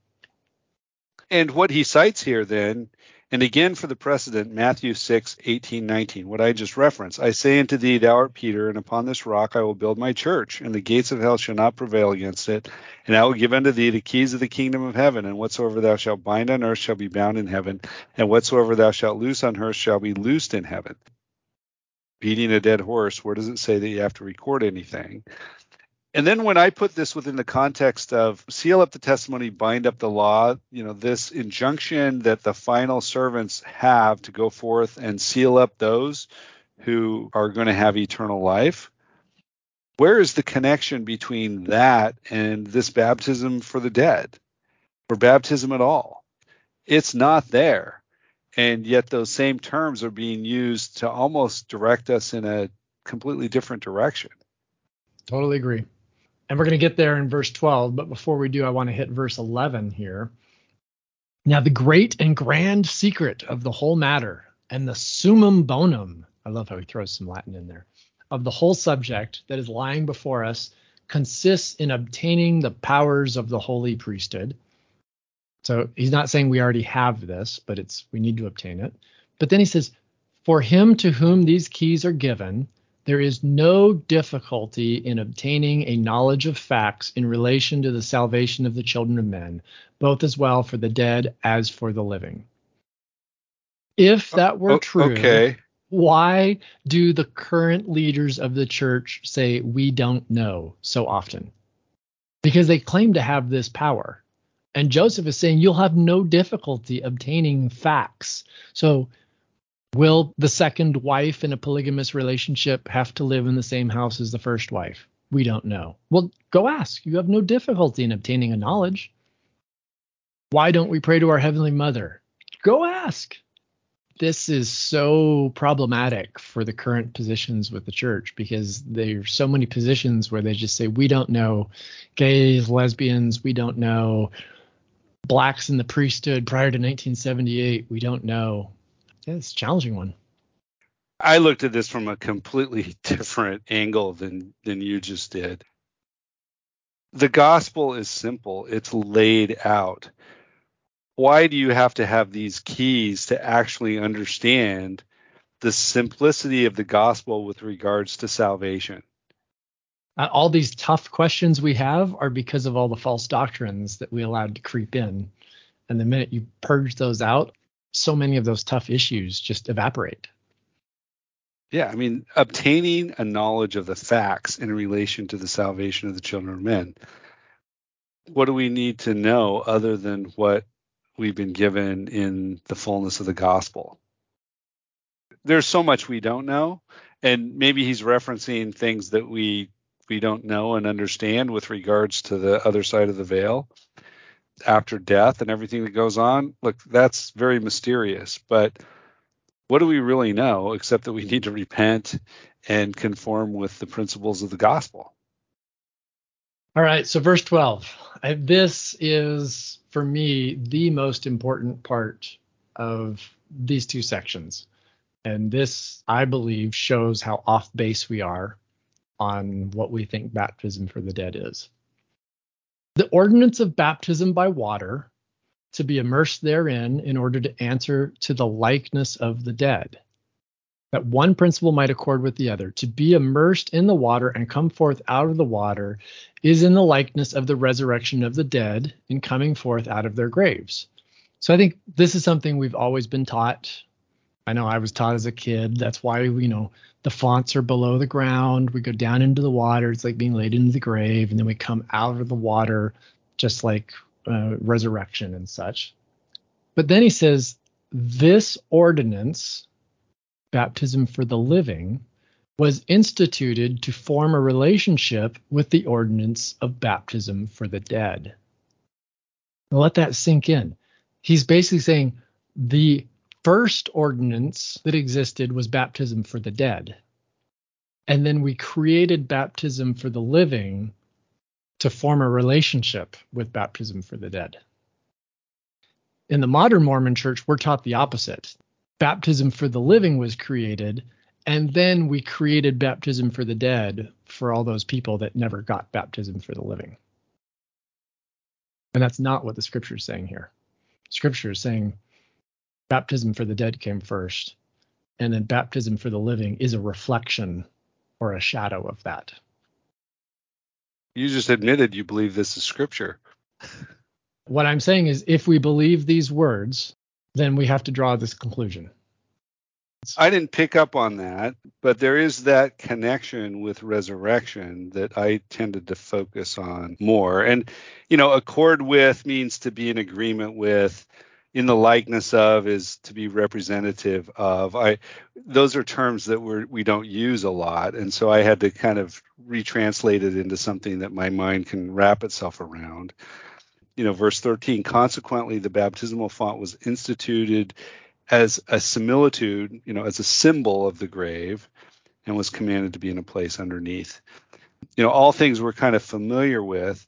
And what he cites here then, and again for the precedent, Matthew 6:18-19, what I just referenced. I say unto thee, thou art Peter, and upon this rock I will build my church, and the gates of hell shall not prevail against it. And I will give unto thee the keys of the kingdom of heaven, and whatsoever thou shalt bind on earth shall be bound in heaven, and whatsoever thou shalt loose on earth shall be loosed in heaven. Beating a dead horse, where does it say that you have to record anything? And then when I put this within the context of seal up the testimony, bind up the law, this injunction that the final servants have to go forth and seal up those who are going to have eternal life, where is the connection between that and this baptism for the dead, or baptism at all? It's not there. And yet those same terms are being used to almost direct us in a completely different direction. Totally agree. And we're going to get there in verse 12. But before we do, I want to hit verse 11 here. Now, the great and grand secret of the whole matter, and the summum bonum, I love how he throws some Latin in there, of the whole subject that is lying before us, consists in obtaining the powers of the holy priesthood. So he's not saying we already have this, but we need to obtain it. But then he says, for him to whom these keys are given, there is no difficulty in obtaining a knowledge of facts in relation to the salvation of the children of men, both as well for the dead as for the living. If that were true, okay, why do the current leaders of the church say we don't know so often? Because they claim to have this power. And Joseph is saying you'll have no difficulty obtaining facts. So will the second wife in a polygamous relationship have to live in the same house as the first wife? We don't know. Well, go ask. You have no difficulty in obtaining a knowledge. Why don't we pray to our Heavenly Mother? Go ask. This is so problematic for the current positions with the church, because there's so many positions where they just say, we don't know gays, lesbians, we don't know blacks in the priesthood prior to 1978. We don't know. Yeah, it's a challenging one. I looked at this from a completely different angle than you just did. The gospel is simple. It's laid out. Why do you have to have these keys to actually understand the simplicity of the gospel with regards to salvation? All these tough questions we have are because of all the false doctrines that we allowed to creep in. And the minute you purge those out, so many of those tough issues just evaporate. Yeah, I mean, obtaining a knowledge of the facts in relation to the salvation of the children of men. What do we need to know other than what we've been given in the fullness of the gospel? There's so much we don't know, and maybe he's referencing things that we don't know and understand with regards to the other side of the veil after death and everything that goes on. Look, that's very mysterious, but what do we really know except that we need to repent and conform with the principles of the gospel? All right, so verse 12. This is, for me, the most important part of these two sections. And this, I believe, shows how off base we are on what we think baptism for the dead is. The ordinance of baptism by water, to be immersed therein in order to answer to the likeness of the dead, that one principle might accord with the other. To be immersed in the water and come forth out of the water is in the likeness of the resurrection of the dead in coming forth out of their graves. So I think this is something we've always been taught. I know I was taught as a kid. That's why, the fonts are below the ground. We go down into the water. It's like being laid into the grave. And then we come out of the water, just like resurrection and such. But then he says, this ordinance, baptism for the living, was instituted to form a relationship with the ordinance of baptism for the dead. Now let that sink in. He's basically saying the first ordinance that existed was baptism for the dead. And then we created baptism for the living to form a relationship with baptism for the dead. In the modern Mormon church, we're taught the opposite. Baptism for the living was created, and then we created baptism for the dead for all those people that never got baptism for the living. And that's not what the scripture is saying here. Scripture is saying baptism for the dead came first, and then baptism for the living is a reflection or a shadow of that. You just admitted you believe this is scripture. What I'm saying is if we believe these words, then we have to draw this conclusion. I didn't pick up on that, but there is that connection with resurrection that I tended to focus on more. And, accord with means to be in agreement with, in the likeness of is to be representative of. Those are terms that we don't use a lot. And so I had to kind of retranslate it into something that my mind can wrap itself around. Verse 13, consequently, the baptismal font was instituted as a similitude, as a symbol of the grave, and was commanded to be in a place underneath. All things we're kind of familiar with.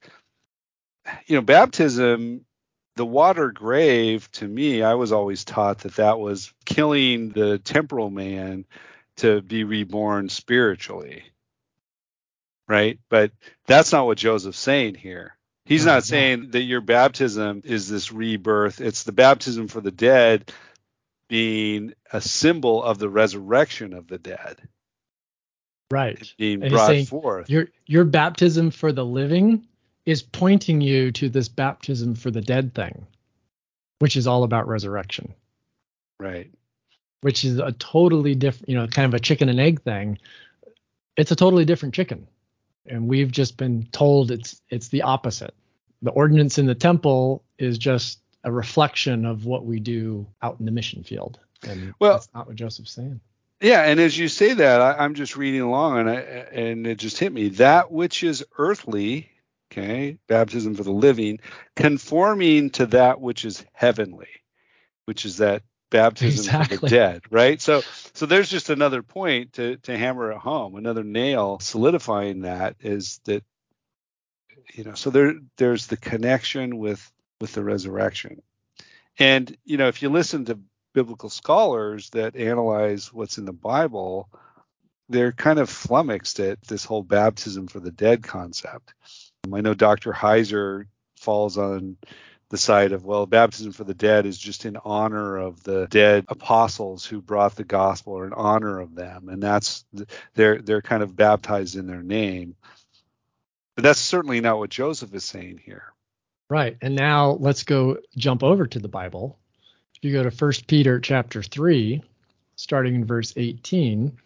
Baptism, the water grave, to me, I was always taught that was killing the temporal man to be reborn spiritually, right? But that's not what Joseph's saying here. He's not saying that your baptism is this rebirth. It's the baptism for the dead being a symbol of the resurrection of the dead. Right. Being and brought he's saying, forth. Your baptism for the living is pointing you to this baptism for the dead thing, which is all about resurrection. Right. Which is a totally different, kind of a chicken and egg thing. It's a totally different chicken. And we've just been told it's the opposite. The ordinance in the temple is just a reflection of what we do out in the mission field. And that's not what Joseph's saying. Yeah, and as you say that, I'm just reading along, and it just hit me. That which is earthly, okay, baptism for the living, conforming to that which is heavenly, which is that baptism for the dead, right? So there's just another point to hammer it home, another nail solidifying that is that, so there's the connection with the resurrection. And, if you listen to biblical scholars that analyze what's in the Bible, they're kind of flummoxed at this whole baptism for the dead concept. I know Dr. Heiser falls on the side of, baptism for the dead is just in honor of the dead apostles who brought the gospel, or in honor of them. And that's, they're kind of baptized in their name. But that's certainly not what Joseph is saying here. Right. And now let's jump over to the Bible. If you go to 1 Peter chapter 3, starting in verse 18,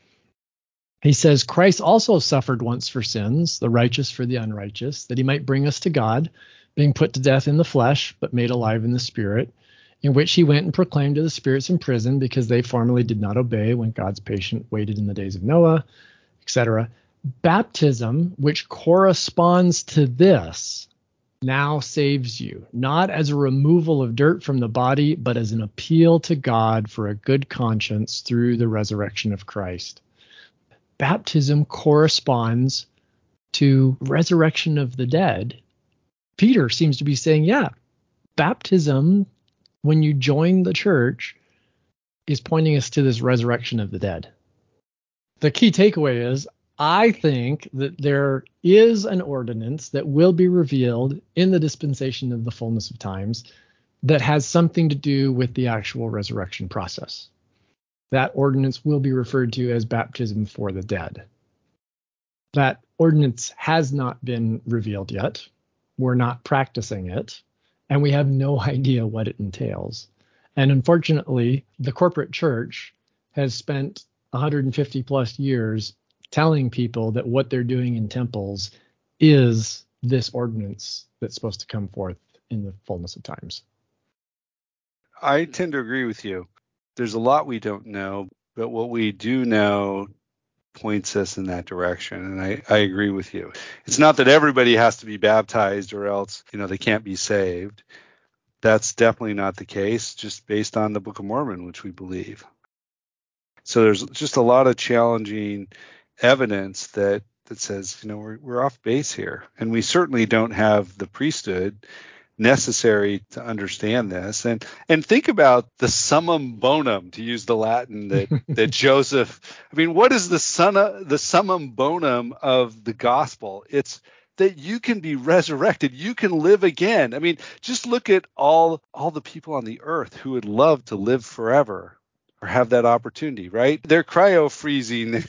he says, Christ also suffered once for sins, the righteous for the unrighteous, that he might bring us to God, being put to death in the flesh, but made alive in the spirit, in which he went and proclaimed to the spirits in prison, because they formerly did not obey when God's patient waited in the days of Noah, etc. Baptism, which corresponds to this, now saves you, not as a removal of dirt from the body, but as an appeal to God for a good conscience through the resurrection of Christ. Baptism corresponds to resurrection of the dead. Peter seems to be saying, baptism, when you join the church, is pointing us to this resurrection of the dead. The key takeaway is, I think that there is an ordinance that will be revealed in the dispensation of the fullness of times that has something to do with the actual resurrection process. That ordinance will be referred to as baptism for the dead. That ordinance has not been revealed yet. We're not practicing it, and we have no idea what it entails. And unfortunately, the corporate church has spent 150 plus years telling people that what they're doing in temples is this ordinance that's supposed to come forth in the fullness of times. I tend to agree with you. There's a lot we don't know, but what we do know points us in that direction. And I agree with you. It's not that everybody has to be baptized or else, they can't be saved. That's definitely not the case, just based on the Book of Mormon, which we believe. So there's just a lot of challenging evidence that says, we're off base here. And we certainly don't have the priesthood necessary to understand this. And think about the summum bonum, to use the Latin that Joseph, what is the summum bonum of the gospel? It's that you can be resurrected, you can live again. Just look at all the people on the earth who would love to live forever or have that opportunity, right? They're cryo freezing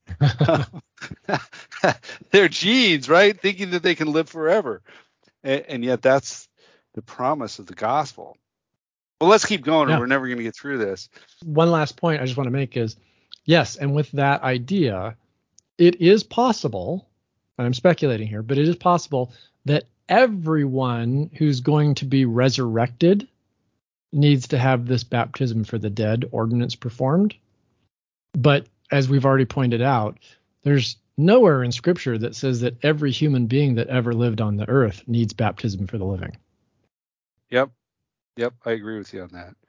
their genes, right? Thinking that they can live forever. And yet that's the promise of the gospel. Well, let's keep going, or we're never going to get through this. One last point I just want to make is, yes, and with that idea, it is possible, and I'm speculating here, but it is possible that everyone who's going to be resurrected needs to have this baptism for the dead ordinance performed. But as we've already pointed out, there's nowhere in Scripture that says that every human being that ever lived on the earth needs baptism for the living. Yep, I agree with you on that.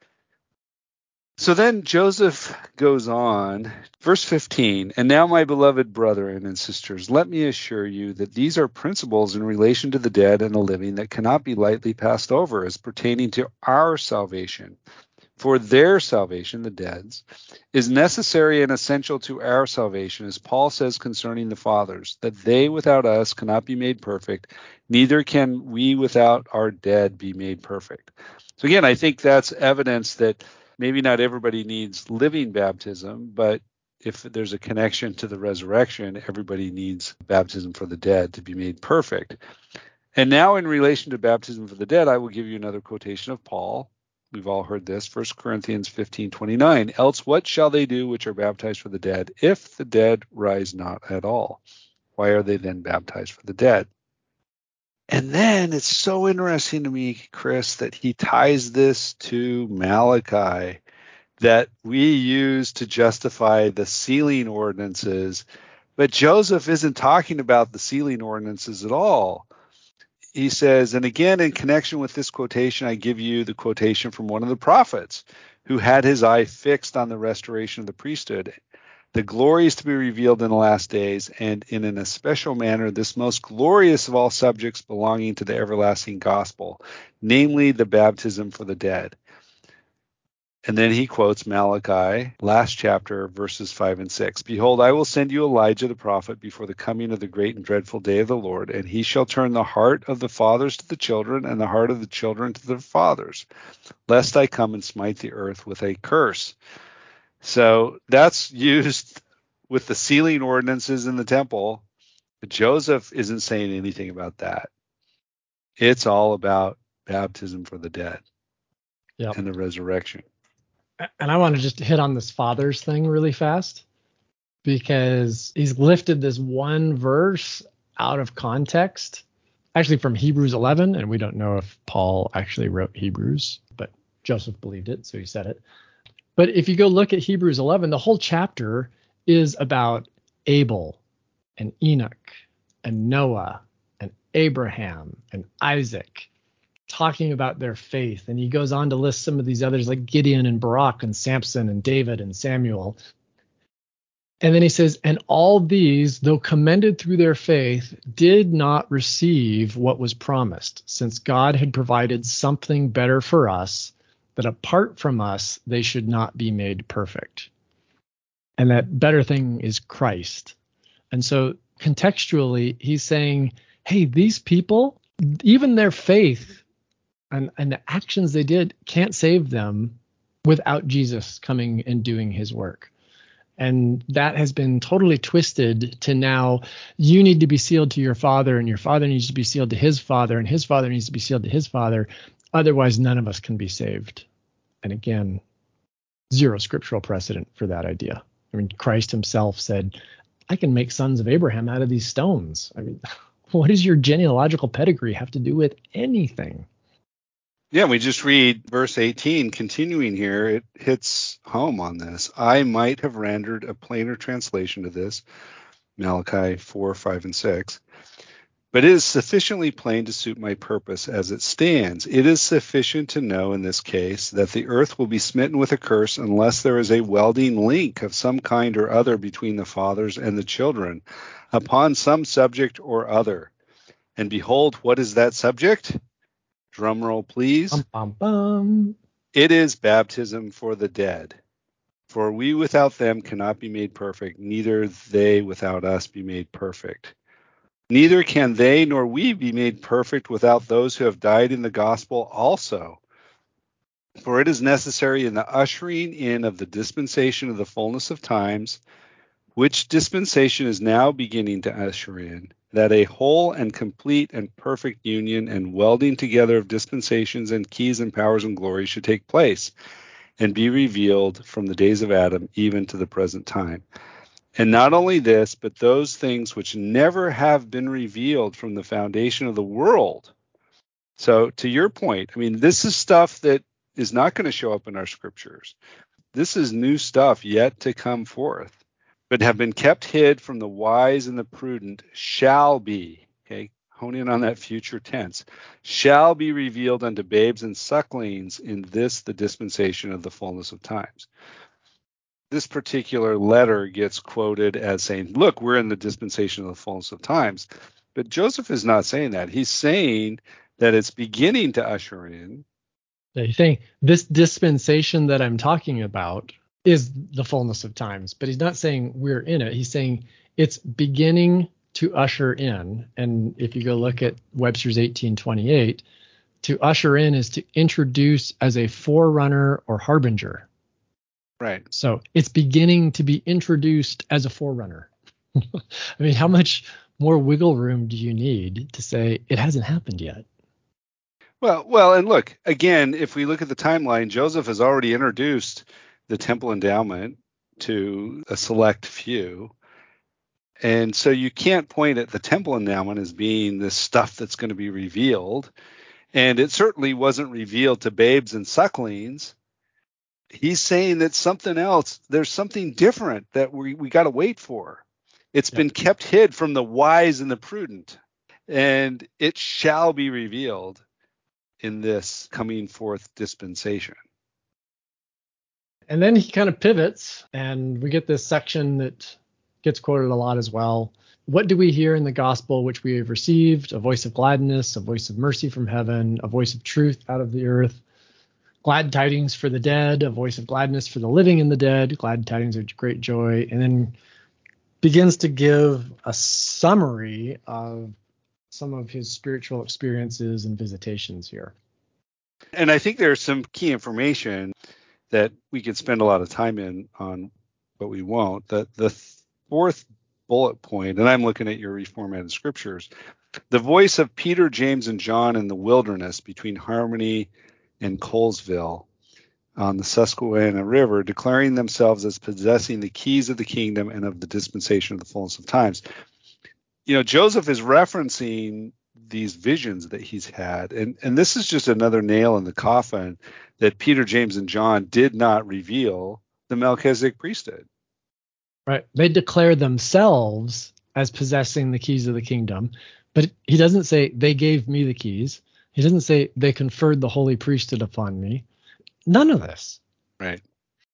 So then Joseph goes on, verse 15, and now, my beloved brethren and sisters, let me assure you that these are principles in relation to the dead and the living that cannot be lightly passed over as pertaining to our salvation. For their salvation, the dead's, is necessary and essential to our salvation, as Paul says concerning the fathers, that they without us cannot be made perfect, neither can we without our dead be made perfect. So again, I think that's evidence that maybe not everybody needs living baptism, but if there's a connection to the resurrection, everybody needs baptism for the dead to be made perfect. And now in relation to baptism for the dead, I will give you another quotation of Paul. We've all heard this, 1 Corinthians 15:29. Else what shall they do which are baptized for the dead, if the dead rise not at all? Why are they then baptized for the dead? And then it's so interesting to me, Chris, that he ties this to Malachi that we use to justify the sealing ordinances. But Joseph isn't talking about the sealing ordinances at all. He says, and again, in connection with this quotation, I give you the quotation from one of the prophets who had his eye fixed on the restoration of the priesthood. The glory is to be revealed in the last days, and in an especial manner, this most glorious of all subjects belonging to the everlasting gospel, namely the baptism for the dead. And then he quotes Malachi, last chapter, verses 5 and 6. Behold, I will send you Elijah the prophet before the coming of the great and dreadful day of the Lord, and he shall turn the heart of the fathers to the children, and the heart of the children to their fathers, lest I come and smite the earth with a curse. So that's used with the sealing ordinances in the temple. But Joseph isn't saying anything about that. It's all about baptism for the dead and the resurrection. And I want to just hit on this fathers thing really fast, because he's lifted this one verse out of context, actually from Hebrews 11. And we don't know if Paul actually wrote Hebrews, but Joseph believed it, so he said it. But if you go look at Hebrews 11, the whole chapter is about Abel and Enoch and Noah and Abraham and Isaac, talking about their faith. And he goes on to list some of these others like Gideon and Barak and Samson and David and Samuel. And then he says, and all these, though commended through their faith, did not receive what was promised, since God had provided something better for us, that apart from us, they should not be made perfect. And that better thing is Christ. And so contextually, he's saying, hey, these people, even their faith and the actions they did can't save them without Jesus coming and doing his work. And that has been totally twisted to now you need to be sealed to your father, and your father needs to be sealed to his father, and his father needs to be sealed to his father. Otherwise, none of us can be saved. And again, zero scriptural precedent for that idea. Christ himself said, I can make sons of Abraham out of these stones. What does your genealogical pedigree have to do with anything? Yeah, we just read verse 18, continuing here. It hits home on this. I might have rendered a plainer translation of this, Malachi 4, 5, and 6. But it is sufficiently plain to suit my purpose as it stands. It is sufficient to know in this case that the earth will be smitten with a curse unless there is a welding link of some kind or other between the fathers and the children upon some subject or other. And behold, what is that subject? Drum roll, please. Bum, bum, bum. It is baptism for the dead. For we without them cannot be made perfect, neither they without us be made perfect. Neither can they nor we be made perfect without those who have died in the gospel also. For it is necessary in the ushering in of the dispensation of the fullness of times, which dispensation is now beginning to usher in, that a whole and complete and perfect union and welding together of dispensations and keys and powers and glory should take place and be revealed from the days of Adam even to the present time. And not only this, but those things which never have been revealed from the foundation of the world. So to your point, I mean, this is stuff that is not going to show up in our scriptures. This is new stuff yet to come forth, but have been kept hid from the wise and the prudent shall be, okay, hone in on that future tense, shall be revealed unto babes and sucklings in this, the dispensation of the fullness of times. This particular letter gets quoted as saying, look, we're in the dispensation of the fullness of times. But Joseph is not saying that. He's saying that it's beginning to usher in. He's saying this dispensation that I'm talking about is the fullness of times, but he's not saying we're in it. He's saying it's beginning to usher in. And if you go look at Webster's 1828, to usher in is to introduce as a forerunner or harbinger. Right. So it's beginning to be introduced as a forerunner. I mean, how much more wiggle room do you need to say it hasn't happened yet? Well, and look, again, if we look at the timeline, Joseph has already introduced the temple endowment to a select few. And so you can't point at the temple endowment as being this stuff that's going to be revealed. And it certainly wasn't revealed to babes and sucklings. He's saying that something else, there's something different that we got to wait for. It's been kept hid from the wise and the prudent, and it shall be revealed in this coming forth dispensation. And then he kind of pivots, and we get this section that gets quoted a lot as well. What do we hear in the gospel which we have received? A voice of gladness, a voice of mercy from heaven, a voice of truth out of the earth. Glad tidings for the dead, a voice of gladness for the living and the dead, glad tidings of great joy, and then begins to give a summary of some of his spiritual experiences and visitations here. And I think there's some key information that we could spend a lot of time in on, but we won't. The fourth bullet point, and I'm looking at your reformatted scriptures, the voice of Peter, James, and John in the wilderness between Harmony and Colesville on the Susquehanna River, declaring themselves as possessing the keys of the kingdom and of the dispensation of the fullness of times. You know, Joseph is referencing these visions that he's had, and this is just another nail in the coffin that Peter, James, and John did not reveal the Melchizedek priesthood. Right. They declare themselves as possessing the keys of the kingdom, but he doesn't say they gave me the keys. He doesn't say they conferred the holy priesthood upon me. None of this. Right.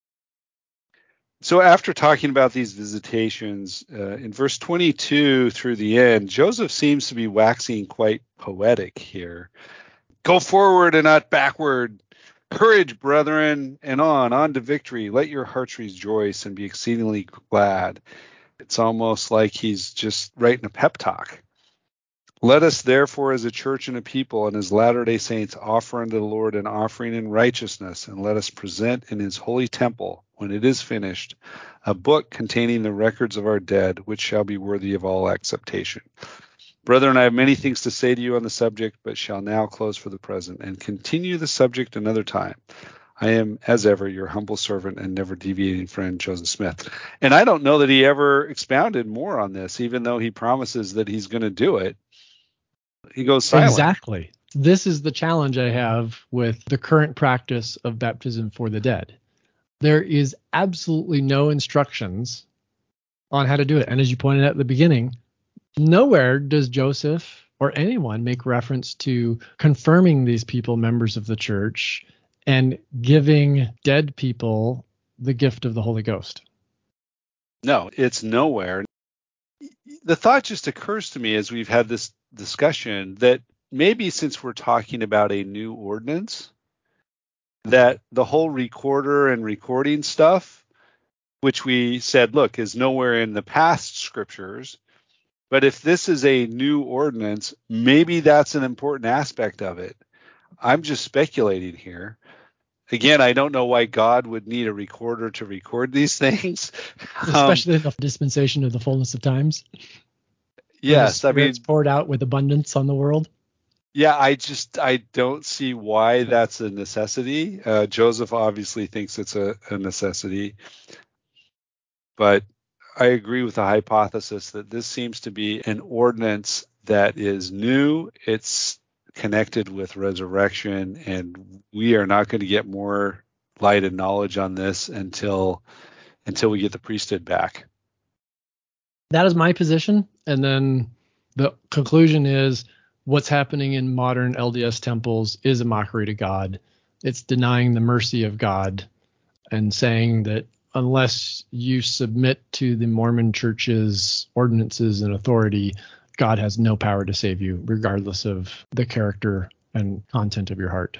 So after talking about these visitations, in verse 22 through the end, Joseph seems to be waxing quite poetic here. Go forward and not backward. Courage, brethren, and on to victory. Let your hearts rejoice and be exceedingly glad. It's almost like he's just writing a pep talk. Let us therefore as a church and a people and as Latter-day Saints offer unto the Lord an offering in righteousness, and let us present in his holy temple, when it is finished, a book containing the records of our dead, which shall be worthy of all acceptation. Brethren, I have many things to say to you on the subject, but shall now close for the present and continue the subject another time. I am, as ever, your humble servant and never deviating friend, Joseph Smith. And I don't know that he ever expounded more on this, even though he promises that he's going to do it. He goes silent. Exactly. This is the challenge I have with the current practice of baptism for the dead. There is absolutely no instructions on how to do it. And as you pointed out at the beginning, nowhere does Joseph or anyone make reference to confirming these people members of the church and giving dead people the gift of the Holy Ghost. No, it's nowhere. The thought just occurs to me as we've had this discussion that maybe since we're talking about a new ordinance, that the whole recorder and recording stuff, which we said, look, is nowhere in the past scriptures. But if this is a new ordinance, maybe that's an important aspect of it. I'm just speculating here. Again, I don't know why God would need a recorder to record these things. Especially in the dispensation of the fullness of times. Yes, I mean, it's poured out with abundance on the world. Yeah, I don't see why that's a necessity. Joseph obviously thinks it's a necessity, but I agree with the hypothesis that this seems to be an ordinance that is new. It's connected with resurrection, and we are not going to get more light and knowledge on this until we get the priesthood back. That is my position. And then the conclusion is what's happening in modern LDS temples is a mockery to God. It's denying the mercy of God and saying that unless you submit to the Mormon church's ordinances and authority, God has no power to save you, regardless of the character and content of your heart.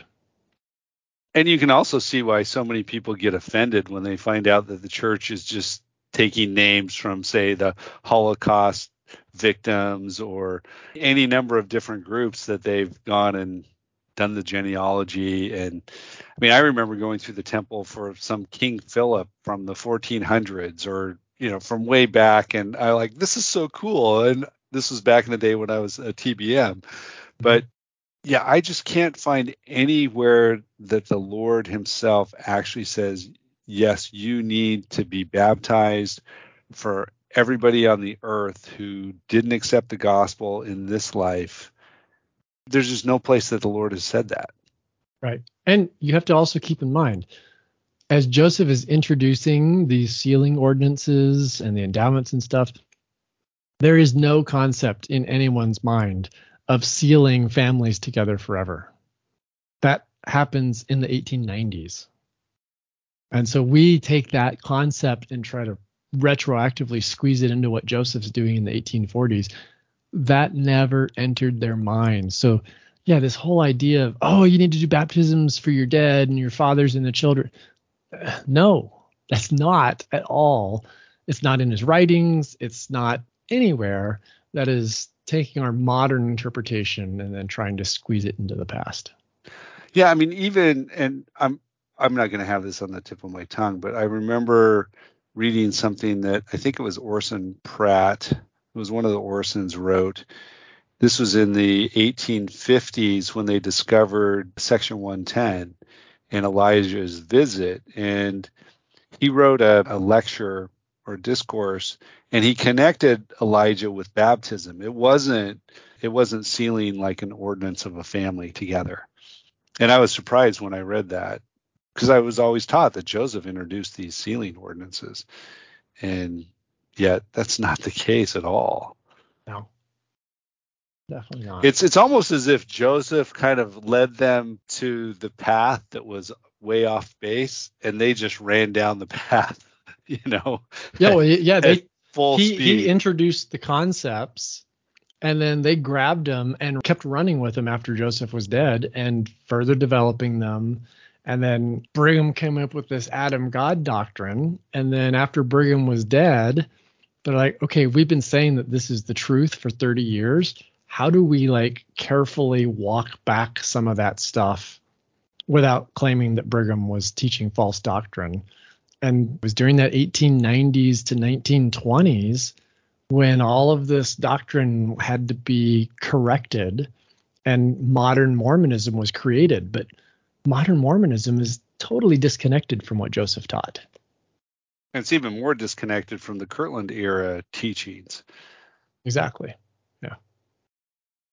And you can also see why so many people get offended when they find out that the church is just taking names from, say, the Holocaust victims or any number of different groups that they've gone and done the genealogy. And I mean, I remember going through the temple for some King Philip from the 1400s or, from way back. And I like, this is so cool. And this was back in the day when I was a TBM. But yeah, I just can't find anywhere that the Lord himself actually says, yes, you need to be baptized for everybody on the earth who didn't accept the gospel in this life. There's just no place that the Lord has said that. Right. And you have to also keep in mind, as Joseph is introducing these sealing ordinances and the endowments and stuff, there is no concept in anyone's mind of sealing families together forever. That happens in the 1890s. And so we take that concept and try to retroactively squeeze it into what Joseph's doing in the 1840s. That never entered their minds. So, yeah, this whole idea of, oh, you need to do baptisms for your dead and your fathers and the children. No, that's not at all. It's not in his writings. It's not anywhere. That is taking our modern interpretation and then trying to squeeze it into the past. Yeah, I mean, and I'm not going to have this on the tip of my tongue, but I remember reading something that I think it was Orson Pratt. It was one of the Orsons wrote. This was in the 1850s when they discovered Section 110 and Elijah's visit. And he wrote a lecture or discourse, and he connected Elijah with baptism. It wasn't sealing like an ordinance of a family together. And I was surprised when I read that, because I was always taught that Joseph introduced these sealing ordinances. And yet that's not the case at all. No, definitely not. It's almost as if Joseph kind of led them to the path that was way off base, and they just ran down the path, Yeah, well, yeah, full speed. He introduced the concepts, and then they grabbed him and kept running with him after Joseph was dead and further developing them. And then Brigham came up with this Adam God doctrine. And then after Brigham was dead, they're like, okay, we've been saying that this is the truth for 30 years. How do we carefully walk back some of that stuff without claiming that Brigham was teaching false doctrine? And it was during that 1890s to 1920s when all of this doctrine had to be corrected and modern Mormonism was created. But modern Mormonism is totally disconnected from what Joseph taught. And it's even more disconnected from the Kirtland era teachings. Exactly. Yeah.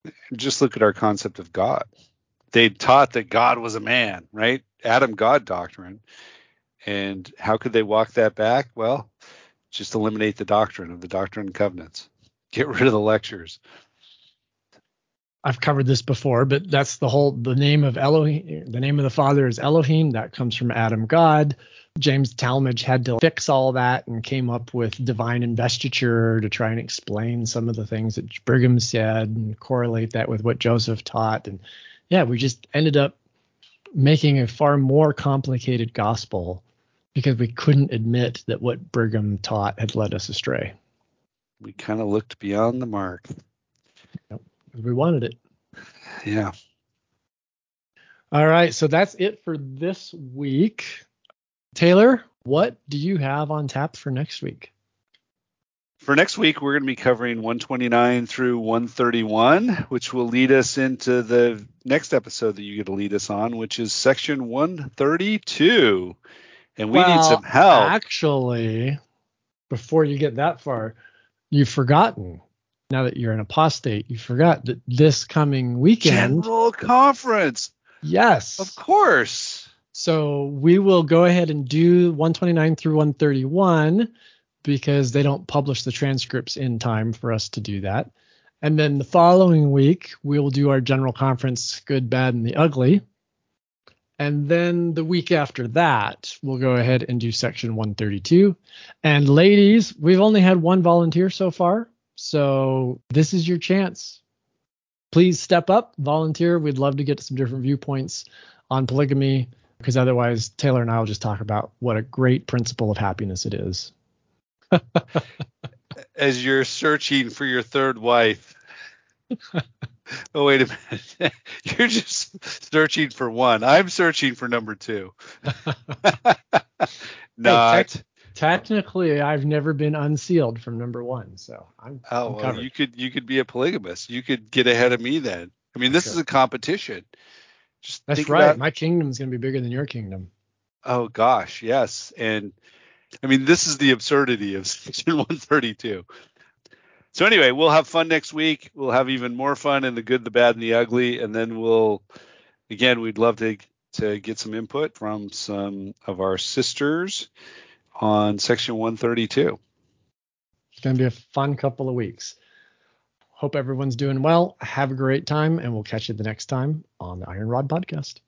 Just look at our concept of God. They taught that God was a man, right? Adam God doctrine. And how could they walk that back? Well, just eliminate the doctrine of the Doctrine and Covenants. Get rid of the lectures. I've covered this before, but that's the name of Elohim. The name of the Father is Elohim. That comes from Adam God. James Talmage had to fix all that and came up with divine investiture to try and explain some of the things that Brigham said and correlate that with what Joseph taught. And yeah, we just ended up making a far more complicated gospel because we couldn't admit that what Brigham taught had led us astray. We kind of looked beyond the mark. Yep, we wanted it. Yeah. All right, so that's it for this week. Taylor, what do you have on tap for next week? For next week, we're going to be covering 129 through 131, which will lead us into the next episode that you get to lead us on, which is section 132. And we need some help. Actually, before you get that far, you've forgotten. Now that you're an apostate, you forgot that this coming weekend. General Conference. Yes. Of course. So we will go ahead and do 129 through 131 because they don't publish the transcripts in time for us to do that. And then the following week, we will do our general conference, Good, Bad, and the Ugly. And then the week after that, we'll go ahead and do section 132. And ladies, we've only had one volunteer so far. So this is your chance. Please step up, volunteer. We'd love to get some different viewpoints on polygamy, because otherwise Taylor and I will just talk about what a great principle of happiness it is. As you're searching for your third wife. Oh, wait a minute. You're just searching for one. I'm searching for number two. Not. Hey, technically, I've never been unsealed from number one, so I'm well, covered. you could be a polygamist. You could get ahead of me then. I mean, this is a competition. That's right. My kingdom is going to be bigger than your kingdom. Oh gosh, yes. And I mean, this is the absurdity of section 132. So anyway, we'll have fun next week. We'll have even more fun in the good, the bad, and the ugly. And then we'd love to get some input from some of our sisters on section 132. It's going to be a fun couple of weeks. Hope everyone's doing well. Have a great time, and we'll catch you the next time on the Iron Rod Podcast.